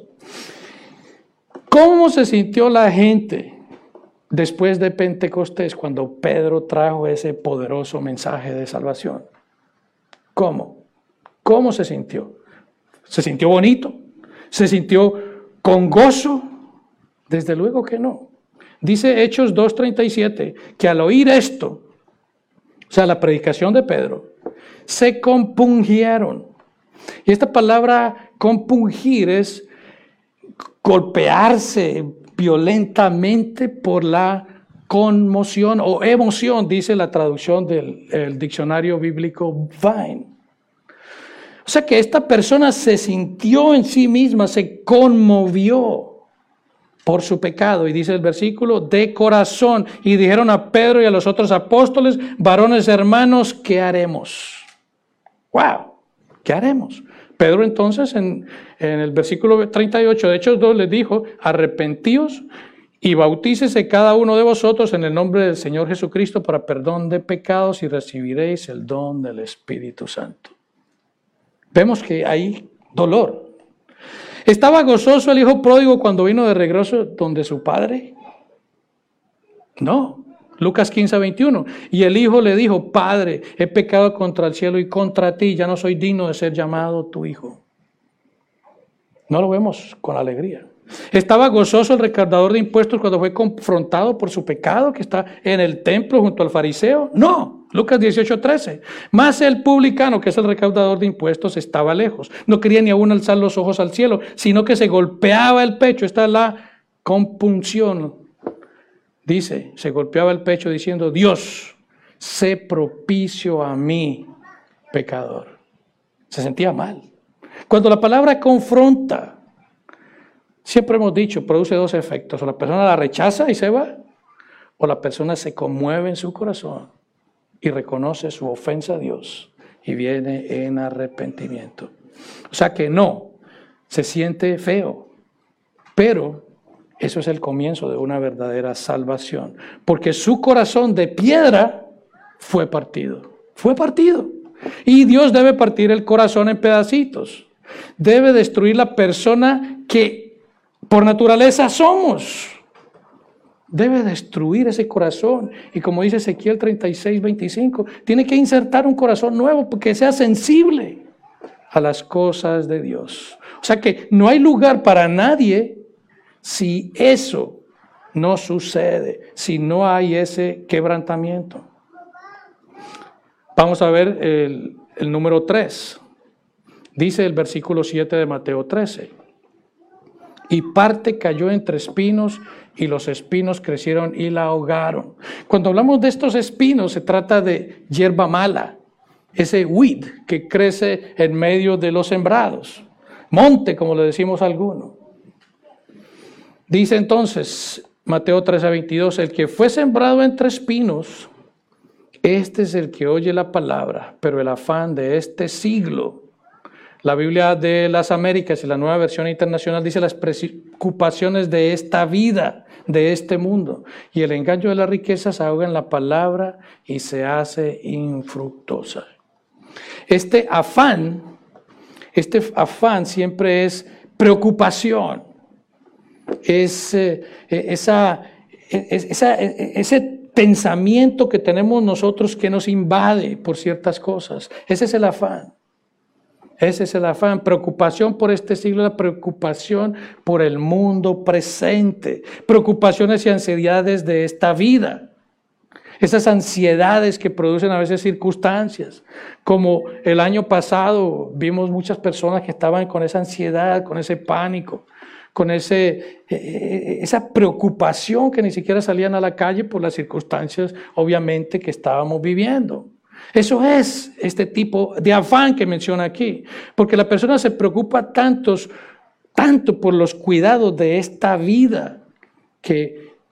¿Cómo se sintió la gente después de Pentecostés cuando Pedro trajo ese poderoso mensaje de salvación? ¿Cómo? ¿Cómo se sintió? ¿Se sintió bonito? ¿Se sintió con gozo? Desde luego que no. Dice Hechos dos treinta y siete que al oír esto, o sea, la predicación de Pedro, se compungieron. Y esta palabra compungir es golpearse violentamente por la conmoción o emoción, dice la traducción del el diccionario bíblico Vine. O sea que esta persona se sintió en sí misma, se conmovió por su pecado. Y dice el versículo, de corazón. Y dijeron a Pedro y a los otros apóstoles, varones hermanos, ¿qué haremos? ¡Wow! ¿Qué haremos? Pedro entonces en, en el versículo treinta y ocho de Hechos dos les dijo, arrepentíos y bautícese cada uno de vosotros en el nombre del Señor Jesucristo para perdón de pecados y recibiréis el don del Espíritu Santo. Vemos que hay dolor. ¿Estaba gozoso el hijo pródigo cuando vino de regreso donde su padre? No. Lucas quince veintiuno. Y el hijo le dijo, Padre, he pecado contra el cielo y contra ti, ya no soy digno de ser llamado tu hijo. No lo vemos con alegría. ¿Estaba gozoso el recaudador de impuestos cuando fue confrontado por su pecado que está en el templo junto al fariseo? No. Lucas dieciocho trece. Mas el publicano, que es el recaudador de impuestos, estaba lejos. No quería ni aún alzar los ojos al cielo, sino que se golpeaba el pecho. Esta es la compunción. Dice, se golpeaba el pecho diciendo, Dios, sé propicio a mí, pecador. Se sentía mal. Cuando la palabra confronta, siempre hemos dicho, produce dos efectos. O la persona la rechaza y se va, o la persona se conmueve en su corazón y reconoce su ofensa a Dios y viene en arrepentimiento. O sea que no, se siente feo, pero eso es el comienzo de una verdadera salvación, porque su corazón de piedra fue partido, fue partido. Y Dios debe partir el corazón en pedacitos, debe destruir la persona que por naturaleza somos. Debe destruir ese corazón. Y como dice Ezequiel treinta y seis veinticinco, tiene que insertar un corazón nuevo porque sea sensible a las cosas de Dios. O sea que no hay lugar para nadie si eso no sucede, si no hay ese quebrantamiento. Vamos a ver el, el número tres. Dice el versículo siete de Mateo trece. Y parte cayó entre espinos y los espinos crecieron y la ahogaron. Cuando hablamos de estos espinos se trata de hierba mala, ese weed que crece en medio de los sembrados, monte como le decimos a algunos. Dice entonces Mateo trece veintidós, el que fue sembrado entre espinos, este es el que oye la palabra, pero el afán de este siglo. La Biblia de las Américas y la Nueva Versión Internacional dice las preocupaciones de esta vida, de este mundo. Y el engaño de las riquezas ahoga en la palabra y se hace infructuosa. Este afán, este afán siempre es preocupación. Es eh, esa, es, esa, ese pensamiento que tenemos nosotros que nos invade por ciertas cosas. Ese es el afán. Ese es el afán, preocupación por este siglo, la preocupación por el mundo presente, preocupaciones y ansiedades de esta vida. Esas ansiedades que producen a veces circunstancias, como el año pasado vimos muchas personas que estaban con esa ansiedad, con ese pánico, con ese, esa preocupación que ni siquiera salían a la calle por las circunstancias obviamente que estábamos viviendo. Eso es este tipo de afán que menciona aquí, porque la persona se preocupa tantos, tanto por los cuidados de esta vida que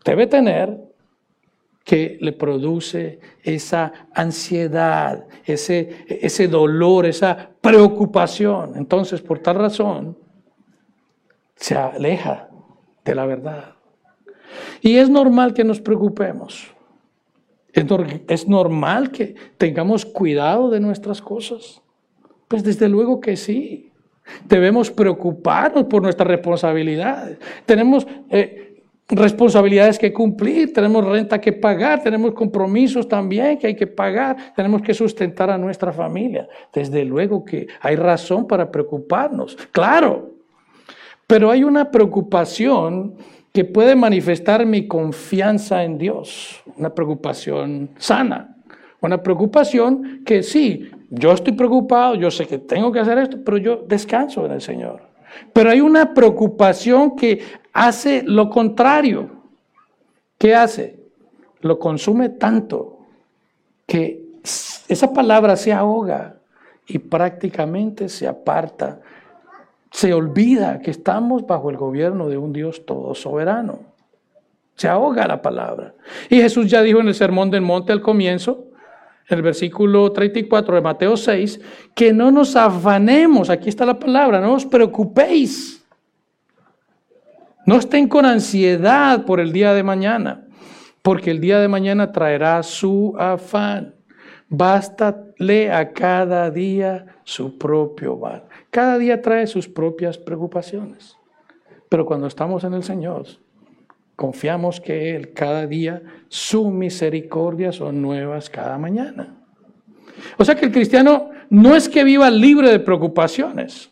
debe tener que le produce esa ansiedad, ese, ese dolor, esa preocupación. Entonces, por tal razón, se aleja de la verdad. Y es normal que nos preocupemos. Es, no, es normal que tengamos cuidado de nuestras cosas. Pues desde luego que sí. Debemos preocuparnos por nuestras responsabilidades. Tenemos eh, responsabilidades que cumplir, tenemos renta que pagar, tenemos compromisos también que hay que pagar, tenemos que sustentar a nuestra familia. Desde luego que hay razón para preocuparnos, claro. Pero hay una preocupación que puede manifestar mi confianza en Dios, una preocupación sana, una preocupación que sí, yo estoy preocupado, yo sé que tengo que hacer esto, pero yo descanso en el Señor. Pero hay una preocupación que hace lo contrario. ¿Qué hace? Lo consume tanto que esa palabra se ahoga y prácticamente se aparta. Se olvida que estamos bajo el gobierno de un Dios todo soberano. Se ahoga la palabra. Y Jesús ya dijo en el Sermón del Monte al comienzo, en el versículo treinta y cuatro de Mateo seis, que no nos afanemos, aquí está la palabra, no os preocupéis. No estén con ansiedad por el día de mañana, porque el día de mañana traerá su afán. Bástale a cada día su propio mal. Cada día trae sus propias preocupaciones. Pero cuando estamos en el Señor, confiamos que Él cada día, su misericordia son nuevas cada mañana. O sea que el cristiano no es que viva libre de preocupaciones,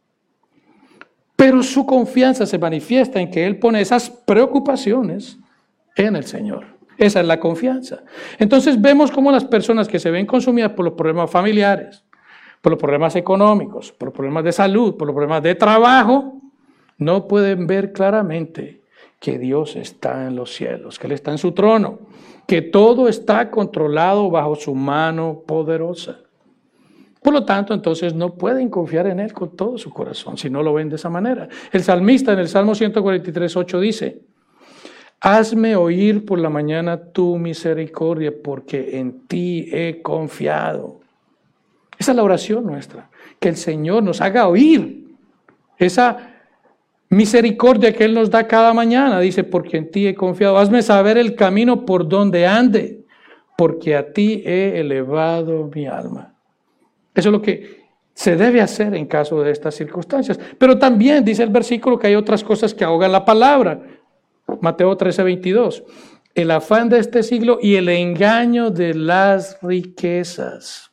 pero su confianza se manifiesta en que Él pone esas preocupaciones en el Señor. Esa es la confianza. Entonces vemos cómo las personas que se ven consumidas por los problemas familiares, por los problemas económicos, por los problemas de salud, por los problemas de trabajo, no pueden ver claramente que Dios está en los cielos, que Él está en su trono, que todo está controlado bajo su mano poderosa. Por lo tanto, entonces no pueden confiar en Él con todo su corazón, si no lo ven de esa manera. El salmista en el Salmo ciento cuarenta y tres, ocho dice: hazme oír por la mañana tu misericordia, porque en ti he confiado. Esa es la oración nuestra, que el Señor nos haga oír esa misericordia que Él nos da cada mañana. Dice, porque en ti he confiado. Hazme saber el camino por donde ande, porque a ti he elevado mi alma. Eso es lo que se debe hacer en caso de estas circunstancias. Pero también dice el versículo que hay otras cosas que ahogan la palabra. Mateo trece, veintidós. El afán de este siglo y el engaño de las riquezas.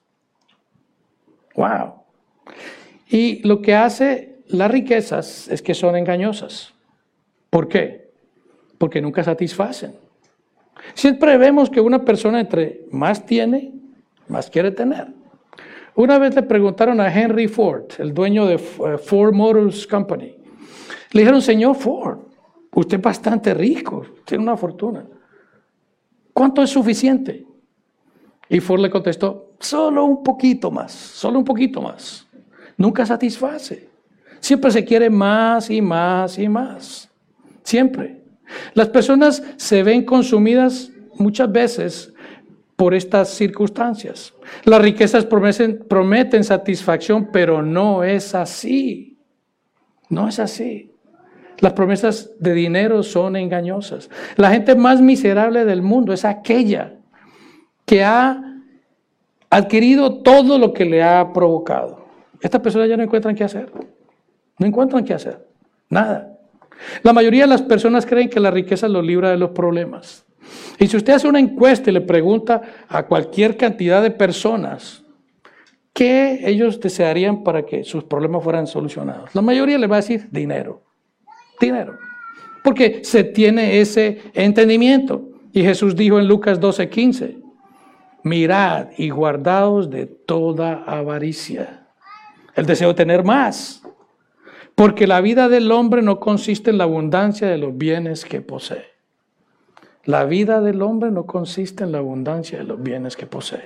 Wow. Y lo que hace las riquezas es que son engañosas. ¿Por qué? Porque nunca satisfacen. Siempre vemos que una persona entre más tiene, más quiere tener. Una vez le preguntaron a Henry Ford, el dueño de Ford Motor Company. Le dijeron, señor Ford, usted es bastante rico, tiene una fortuna. ¿Cuánto es suficiente? Y Ford le contestó, solo un poquito más, solo un poquito más. Nunca satisface. Siempre se quiere más y más y más. Siempre. Las personas se ven consumidas muchas veces por estas circunstancias. Las riquezas prometen, prometen satisfacción, pero no es así. No es así. Las promesas de dinero son engañosas. La gente más miserable del mundo es aquella que ha adquirido todo lo que le ha provocado. Estas personas ya no encuentran qué hacer. No encuentran qué hacer. Nada. La mayoría de las personas creen que la riqueza los libra de los problemas. Y si usted hace una encuesta y le pregunta a cualquier cantidad de personas qué ellos desearían para que sus problemas fueran solucionados, la mayoría le va a decir dinero. Dinero. Porque se tiene ese entendimiento. Y Jesús dijo en Lucas doce, quince, mirad y guardaos de toda avaricia. El deseo de tener más. Porque la vida del hombre no consiste en la abundancia de los bienes que posee. La vida del hombre no consiste en la abundancia de los bienes que posee.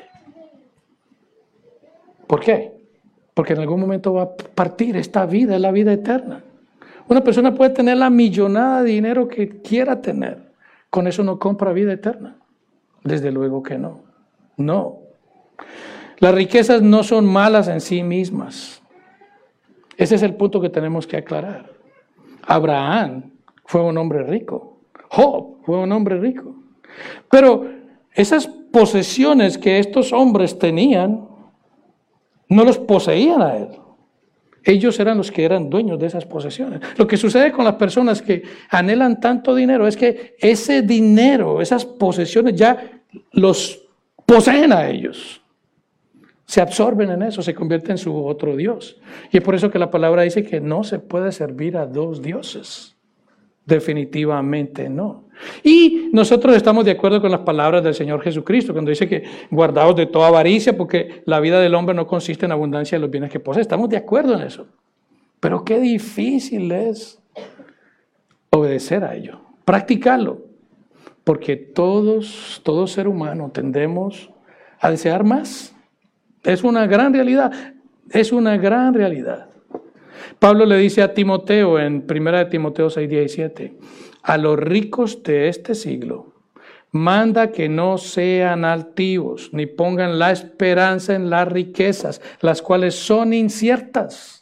¿Por qué? Porque en algún momento va a partir. Esta vida es la vida eterna. Una persona puede tener la millonada de dinero que quiera tener. con eso no compra vida eterna. Desde luego que no. No. Las riquezas no son malas en sí mismas. Ese es el punto que tenemos que aclarar. Abraham fue un hombre rico. Job fue un hombre rico. Pero esas posesiones que estos hombres tenían, no los poseían a él. Ellos eran los que eran dueños de esas posesiones. Lo que sucede con las personas que anhelan tanto dinero es que ese dinero, esas posesiones ya los poseen a ellos. Se absorben en eso, se convierten en su otro Dios. Y es por eso que la palabra dice que no se puede servir a dos dioses. Definitivamente no. Y nosotros estamos de acuerdo con las palabras del Señor Jesucristo, cuando dice que guardaos de toda avaricia, porque la vida del hombre no consiste en abundancia de los bienes que posee. Estamos de acuerdo en eso. Pero qué difícil es obedecer a ello, practicarlo. Porque todos, todo ser humano tendemos a desear más. Es una gran realidad, es una gran realidad. Pablo le dice a Timoteo en primera de Timoteo seis diecisiete, a los ricos de este siglo, manda que no sean altivos, ni pongan la esperanza en las riquezas, las cuales son inciertas.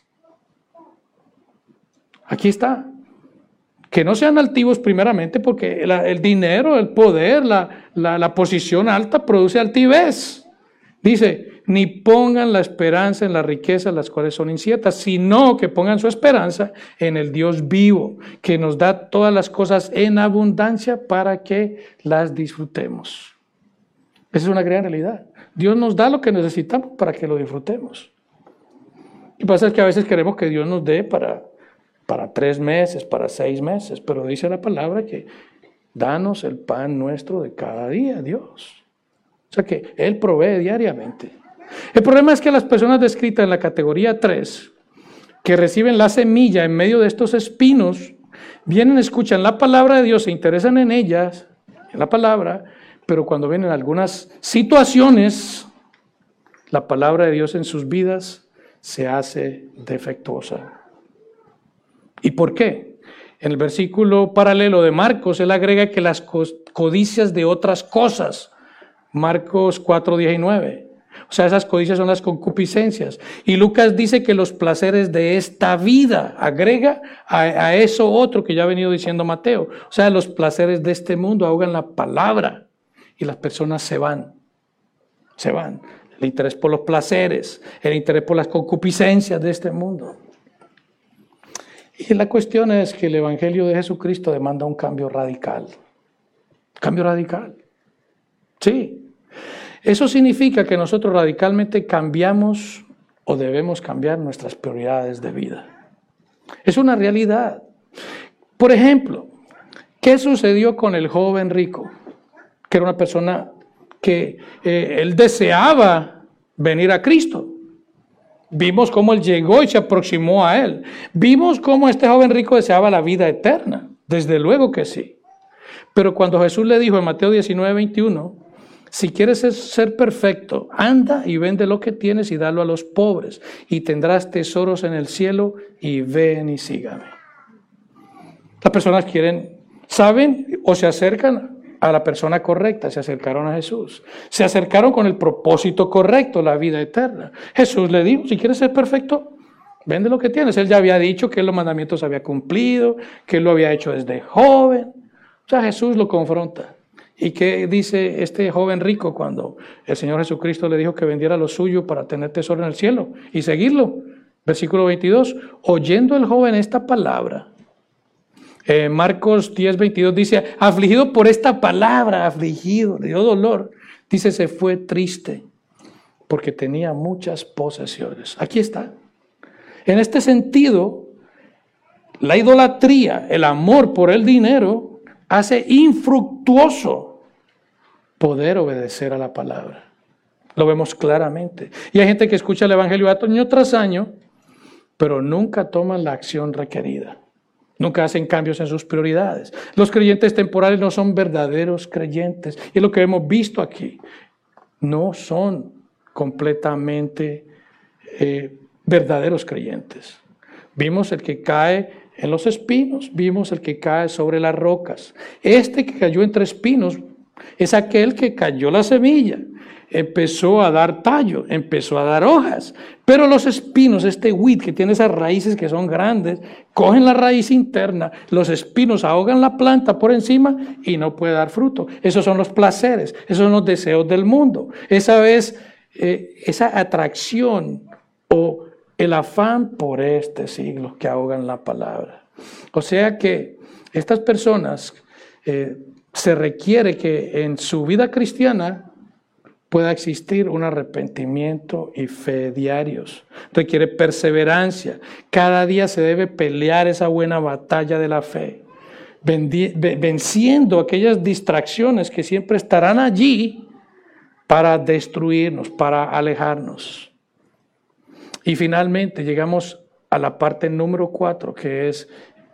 Aquí está. Que no sean altivos primeramente porque la, el dinero, el poder, la, la, la posición alta produce altivez. Dice, ni pongan la esperanza en las riquezas, las cuales son inciertas, sino que pongan su esperanza en el Dios vivo, que nos da todas las cosas en abundancia para que las disfrutemos. Esa es una gran realidad. Dios nos da lo que necesitamos para que lo disfrutemos. Y pasa es que a veces queremos que Dios nos dé para, para tres meses, para seis meses, pero dice la palabra que danos el pan nuestro de cada día, Dios. O sea que Él provee diariamente. El problema es que las personas descritas en la categoría tres, que reciben la semilla en medio de estos espinos, vienen, escuchan la palabra de Dios, se interesan en ellas, en la palabra, pero cuando vienen algunas situaciones, la palabra de Dios en sus vidas se hace defectuosa. ¿Y por qué? En el versículo paralelo de Marcos, él agrega que las codicias de otras cosas, Marcos cuatro diecinueve. O sea, esas codicias son las concupiscencias. Y Lucas dice que los placeres de esta vida, agrega a, a eso otro que ya ha venido diciendo Mateo. O sea, los placeres de este mundo ahogan la palabra y las personas se van. Se van. El interés por los placeres, el interés por las concupiscencias de este mundo. Y la cuestión es que el Evangelio de Jesucristo demanda un cambio radical. Cambio radical. Sí. Eso significa que nosotros radicalmente cambiamos o debemos cambiar nuestras prioridades de vida. Es una realidad. Por ejemplo, ¿qué sucedió con el joven rico? Que era una persona que eh, él deseaba venir a Cristo. Vimos cómo él llegó y se aproximó a él. Vimos cómo este joven rico deseaba la vida eterna. Desde luego que sí. Pero cuando Jesús le dijo en Mateo diecinueve veintiuno, si quieres ser perfecto, anda y vende lo que tienes y dalo a los pobres, y tendrás tesoros en el cielo, y ven y sígame. Las personas quieren, saben o se acercan a la persona correcta, se acercaron a Jesús. Se acercaron con el propósito correcto, la vida eterna. Jesús le dijo, si quieres ser perfecto, vende lo que tienes. Él ya había dicho que los mandamientos había cumplido, que él lo había hecho desde joven. O sea, Jesús lo confronta. ¿Y qué dice este joven rico cuando el Señor Jesucristo le dijo que vendiera lo suyo para tener tesoro en el cielo y seguirlo? Versículo veintidós, oyendo el joven esta palabra, eh, Marcos diez veintidós dice, afligido por esta palabra, afligido, le dio dolor, dice, se fue triste porque tenía muchas posesiones. Aquí está. En este sentido, la idolatría, el amor por el dinero, hace infructuoso poder obedecer a la palabra. Lo vemos claramente. Y hay gente que escucha el Evangelio año tras año, pero nunca toman la acción requerida. Nunca hacen cambios en sus prioridades. Los creyentes temporales no son verdaderos creyentes. Y es lo que hemos visto aquí. No son completamente eh, verdaderos creyentes. Vimos el que cae en los espinos, vimos el que cae sobre las rocas. Este que cayó entre espinos es aquel que cayó la semilla, empezó a dar tallo, empezó a dar hojas, pero los espinos, este weed que tiene esas raíces que son grandes, cogen la raíz interna, los espinos ahogan la planta por encima y no puede dar fruto. Esos son los placeres, esos son los deseos del mundo. Esa es eh, esa atracción o el afán por este siglo que ahogan la palabra. O sea que estas personas eh, se requiere que en su vida cristiana pueda existir un arrepentimiento y fe diarios. Requiere perseverancia. Cada día se debe pelear esa buena batalla de la fe, venciendo aquellas distracciones que siempre estarán allí para destruirnos, para alejarnos. Y finalmente llegamos a la parte número cuatro, que es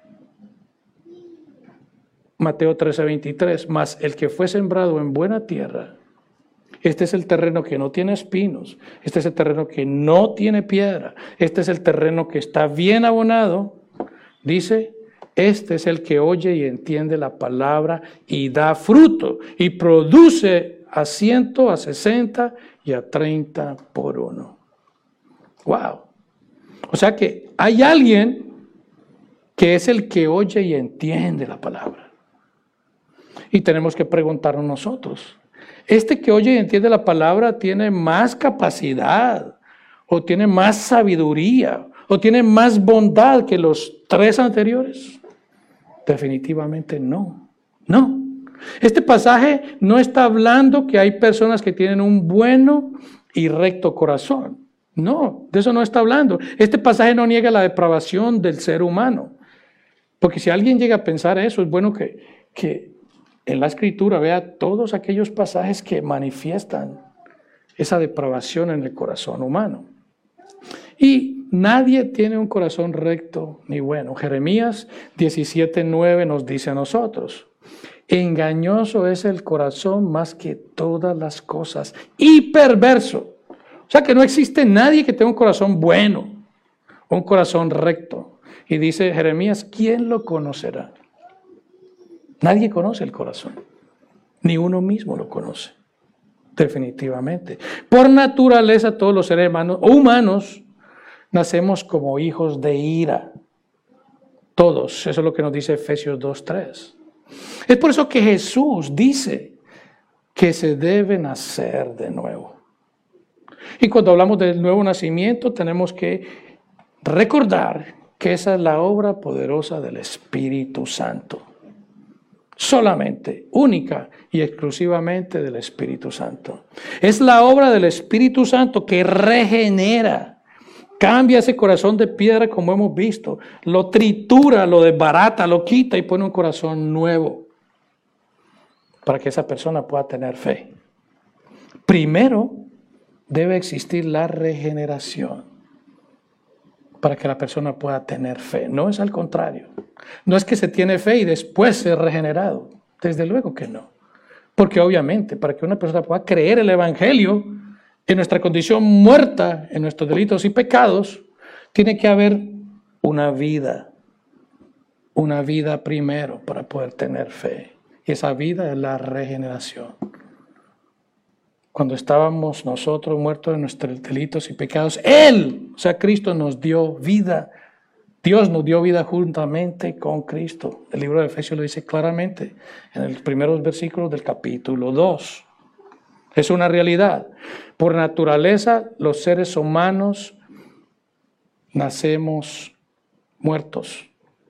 Mateo trece, veintitrés. Mas el que fue sembrado en buena tierra, este es el terreno que no tiene espinos, este es el terreno que no tiene piedra, este es el terreno que está bien abonado. Dice, este es el que oye y entiende la palabra y da fruto y produce a ciento, a sesenta y a treinta por uno. Wow. O sea que hay alguien que es el que oye y entiende la palabra. Y tenemos que preguntarnos nosotros, ¿este que oye y entiende la palabra tiene más capacidad o tiene más sabiduría o tiene más bondad que los tres anteriores? Definitivamente no, no. Este pasaje no está hablando que hay personas que tienen un bueno y recto corazón. No, de eso no está hablando. Este pasaje no niega la depravación del ser humano. Porque si alguien llega a pensar eso, es bueno que, que en la Escritura vea todos aquellos pasajes que manifiestan esa depravación en el corazón humano. Y nadie tiene un corazón recto ni bueno. Jeremías diecisiete nueve nos dice a nosotros, engañoso es el corazón más que todas las cosas y perverso. O sea que no existe nadie que tenga un corazón bueno, un corazón recto. Y dice Jeremías, ¿quién lo conocerá? Nadie conoce el corazón, ni uno mismo lo conoce, definitivamente. Por naturaleza todos los seres humanos, humanos nacemos como hijos de ira. Todos, eso es lo que nos dice Efesios dos tres. Es por eso que Jesús dice que se debe nacer de nuevo. Y cuando hablamos del nuevo nacimiento tenemos que recordar que esa es la obra poderosa del Espíritu Santo. Solamente, única y exclusivamente del Espíritu Santo. Es la obra del Espíritu Santo que regenera, cambia ese corazón de piedra como hemos visto, lo tritura, lo desbarata, lo quita y pone un corazón nuevo para que esa persona pueda tener fe. Primero debe existir la regeneración para que la persona pueda tener fe. No es al contrario. No es que se tiene fe y después ser regenerado. Desde luego que no. Porque obviamente para que una persona pueda creer el Evangelio en nuestra condición muerta, en nuestros delitos y pecados, tiene que haber una vida. Una vida primero para poder tener fe. Y esa vida es la regeneración. Cuando estábamos nosotros muertos en nuestros delitos y pecados, Él, o sea, Cristo nos dio vida. Dios nos dio vida juntamente con Cristo. El libro de Efesios lo dice claramente en los primeros versículos del capítulo dos. Es una realidad. Por naturaleza, los seres humanos nacemos muertos.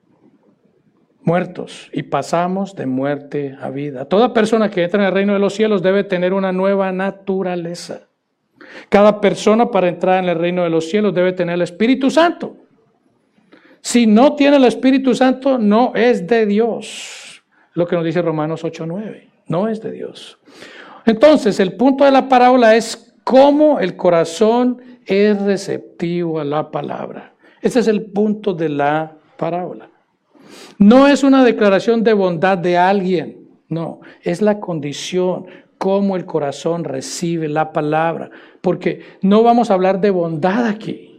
Muertos y pasamos de muerte a vida. Toda persona que entra en el reino de los cielos debe tener una nueva naturaleza. Cada persona para entrar en el reino de los cielos debe tener el Espíritu Santo. Si no tiene el Espíritu Santo, no es de Dios. Lo que nos dice Romanos ocho nueve. No es de Dios. Entonces, el punto de la parábola es cómo el corazón es receptivo a la palabra. Ese es el punto de la parábola. No es una declaración de bondad de alguien, no, es la condición, cómo el corazón recibe la palabra, porque no vamos a hablar de bondad aquí,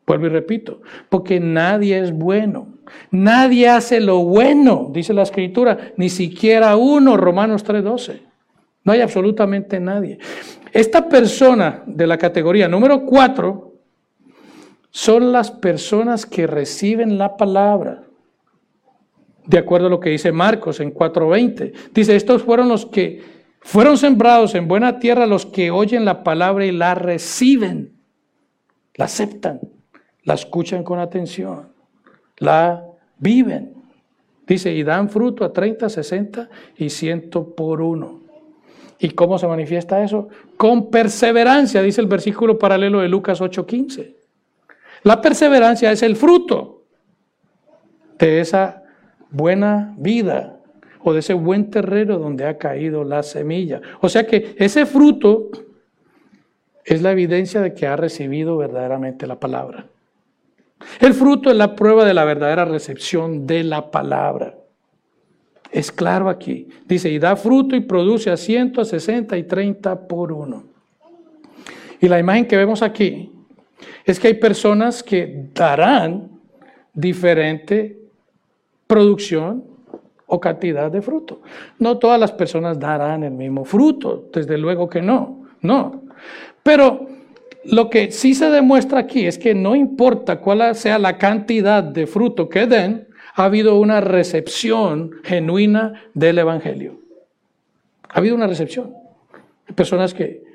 Vuelvo y repito, porque nadie es bueno. Nadie hace lo bueno, dice la Escritura, ni siquiera uno, Romanos tres doce. No hay absolutamente nadie. Esta persona de la categoría número cuatro son las personas que reciben la palabra. De acuerdo a lo que dice Marcos en cuatro veinte. Dice, estos fueron los que fueron sembrados en buena tierra, los que oyen la palabra y la reciben, la aceptan, la escuchan con atención, la viven. Dice, y dan fruto a treinta, sesenta y cien por uno. ¿Y cómo se manifiesta eso? Con perseverancia, dice el versículo paralelo de Lucas ocho quince. La perseverancia es el fruto de esa buena vida o de ese buen terreno donde ha caído la semilla. O sea que ese fruto es la evidencia de que ha recibido verdaderamente la palabra. El fruto es la prueba de la verdadera recepción de la palabra. Es claro aquí. Dice, y da fruto y produce a ciento, a sesenta y treinta por uno. Y la imagen que vemos aquí es que hay personas que darán diferente producción o cantidad de fruto. No todas las personas darán el mismo fruto, desde luego que no, no. Pero lo que sí se demuestra aquí es que no importa cuál sea la cantidad de fruto que den, ha habido una recepción genuina del Evangelio. Ha habido una recepción. Hay personas que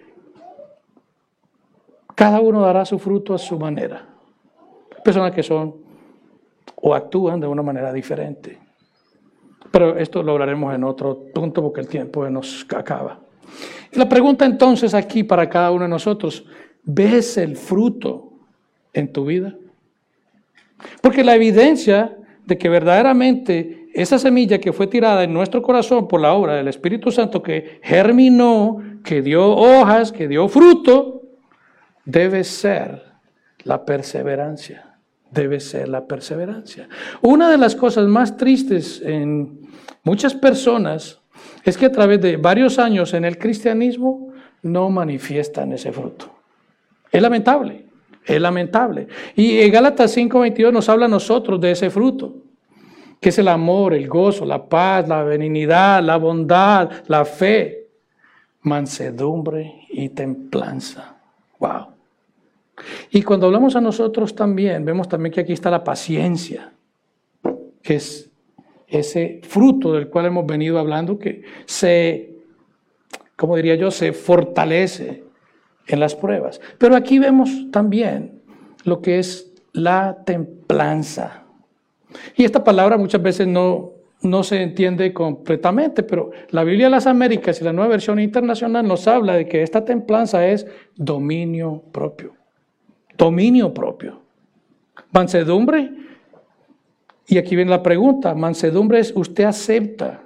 cada uno dará su fruto a su manera. Hay personas que son o actúan de una manera diferente. Pero esto lo hablaremos en otro punto porque el tiempo nos acaba. Y la pregunta entonces aquí para cada uno de nosotros, ¿ves el fruto en tu vida? Porque la evidencia de que verdaderamente esa semilla que fue tirada en nuestro corazón por la obra del Espíritu Santo, que germinó, que dio hojas, que dio fruto, debe ser la perseverancia. Debe ser la perseverancia. Una de las cosas más tristes en muchas personas es que a través de varios años en el cristianismo no manifiestan ese fruto. Es lamentable, es lamentable. Y en Gálatas cinco veintidós nos habla a nosotros de ese fruto, que es el amor, el gozo, la paz, la benignidad, la bondad, la fe, mansedumbre y templanza. Wow. Y cuando hablamos a nosotros también, vemos también que aquí está la paciencia, que es ese fruto del cual hemos venido hablando, que se, como diría yo, se fortalece en las pruebas. Pero aquí vemos también lo que es la templanza. Y esta palabra muchas veces no, no se entiende completamente, pero la Biblia de las Américas y la Nueva Versión Internacional nos habla de que esta templanza es dominio propio. Dominio propio. Mansedumbre. Y aquí viene la pregunta. Mansedumbre es usted acepta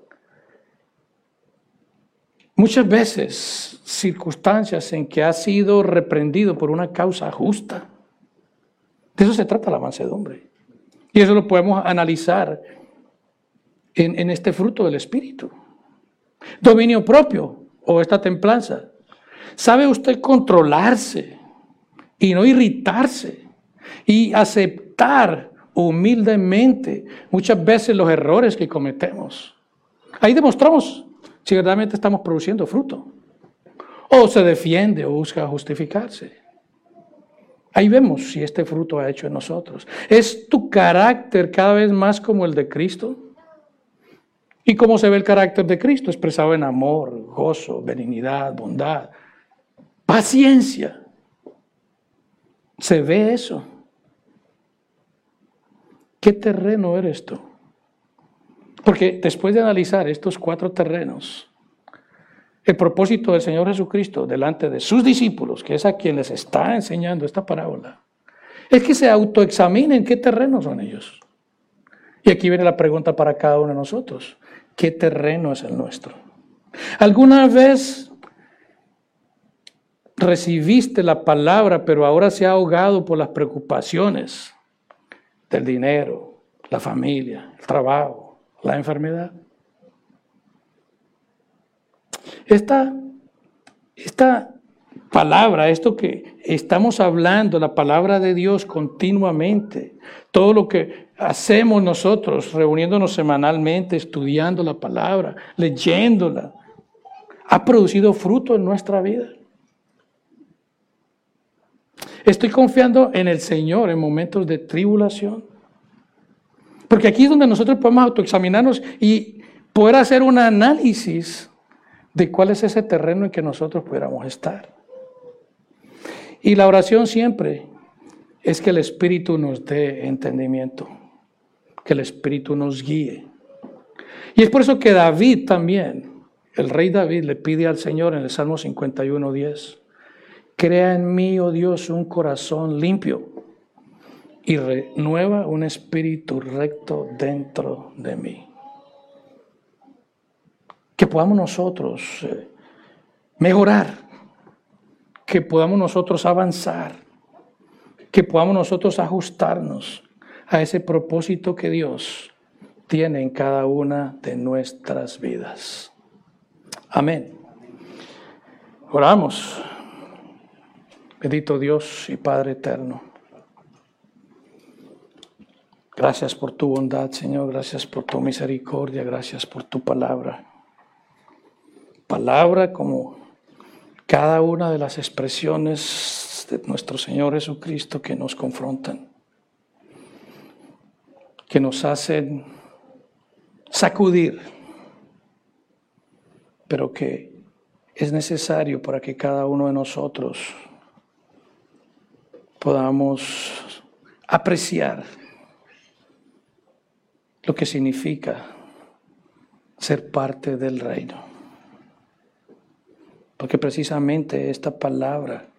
muchas veces circunstancias en que ha sido reprendido por una causa justa. De eso se trata la mansedumbre. Y eso lo podemos analizar en, en este fruto del Espíritu. Dominio propio o esta templanza. ¿Sabe usted controlarse y no irritarse y aceptar humildemente muchas veces los errores que cometemos? Ahí demostramos si verdaderamente estamos produciendo fruto. O se defiende o busca justificarse. Ahí vemos si este fruto ha hecho en nosotros. ¿Es tu carácter cada vez más como el de Cristo? ¿Y cómo se ve el carácter de Cristo? Expresado en amor, gozo, benignidad, bondad, paciencia. ¿Se ve eso? ¿Qué terreno eres tú? Porque después de analizar estos cuatro terrenos, el propósito del Señor Jesucristo delante de sus discípulos, que es a quien les está enseñando esta parábola, es que se autoexaminen qué terrenos son ellos. Y aquí viene la pregunta para cada uno de nosotros. ¿Qué terreno es el nuestro? ¿Alguna vez recibiste la palabra, pero ahora se ha ahogado por las preocupaciones del dinero, la familia, el trabajo, la enfermedad? Esta, esta palabra, esto que estamos hablando, la palabra de Dios continuamente, todo lo que hacemos nosotros, reuniéndonos semanalmente, estudiando la palabra, leyéndola, ha producido fruto en nuestra vida. Estoy confiando en el Señor en momentos de tribulación. Porque aquí es donde nosotros podemos autoexaminarnos y poder hacer un análisis de cuál es ese terreno en que nosotros pudiéramos estar. Y la oración siempre es que el Espíritu nos dé entendimiento, que el Espíritu nos guíe. Y es por eso que David también, el rey David, le pide al Señor en el Salmo cincuenta y uno, diez, crea en mí, oh Dios, un corazón limpio y renueva un espíritu recto dentro de mí. Que podamos nosotros eh, mejorar, que podamos nosotros avanzar, que podamos nosotros ajustarnos a ese propósito que Dios tiene en cada una de nuestras vidas. Amén. Oramos. Bendito Dios y Padre eterno. Gracias por tu bondad, Señor. Gracias por tu misericordia. Gracias por tu palabra. Palabra como cada una de las expresiones de nuestro Señor Jesucristo que nos confrontan, que nos hacen sacudir, pero que es necesario para que cada uno de nosotros podamos apreciar lo que significa ser parte del reino. Porque precisamente esta palabra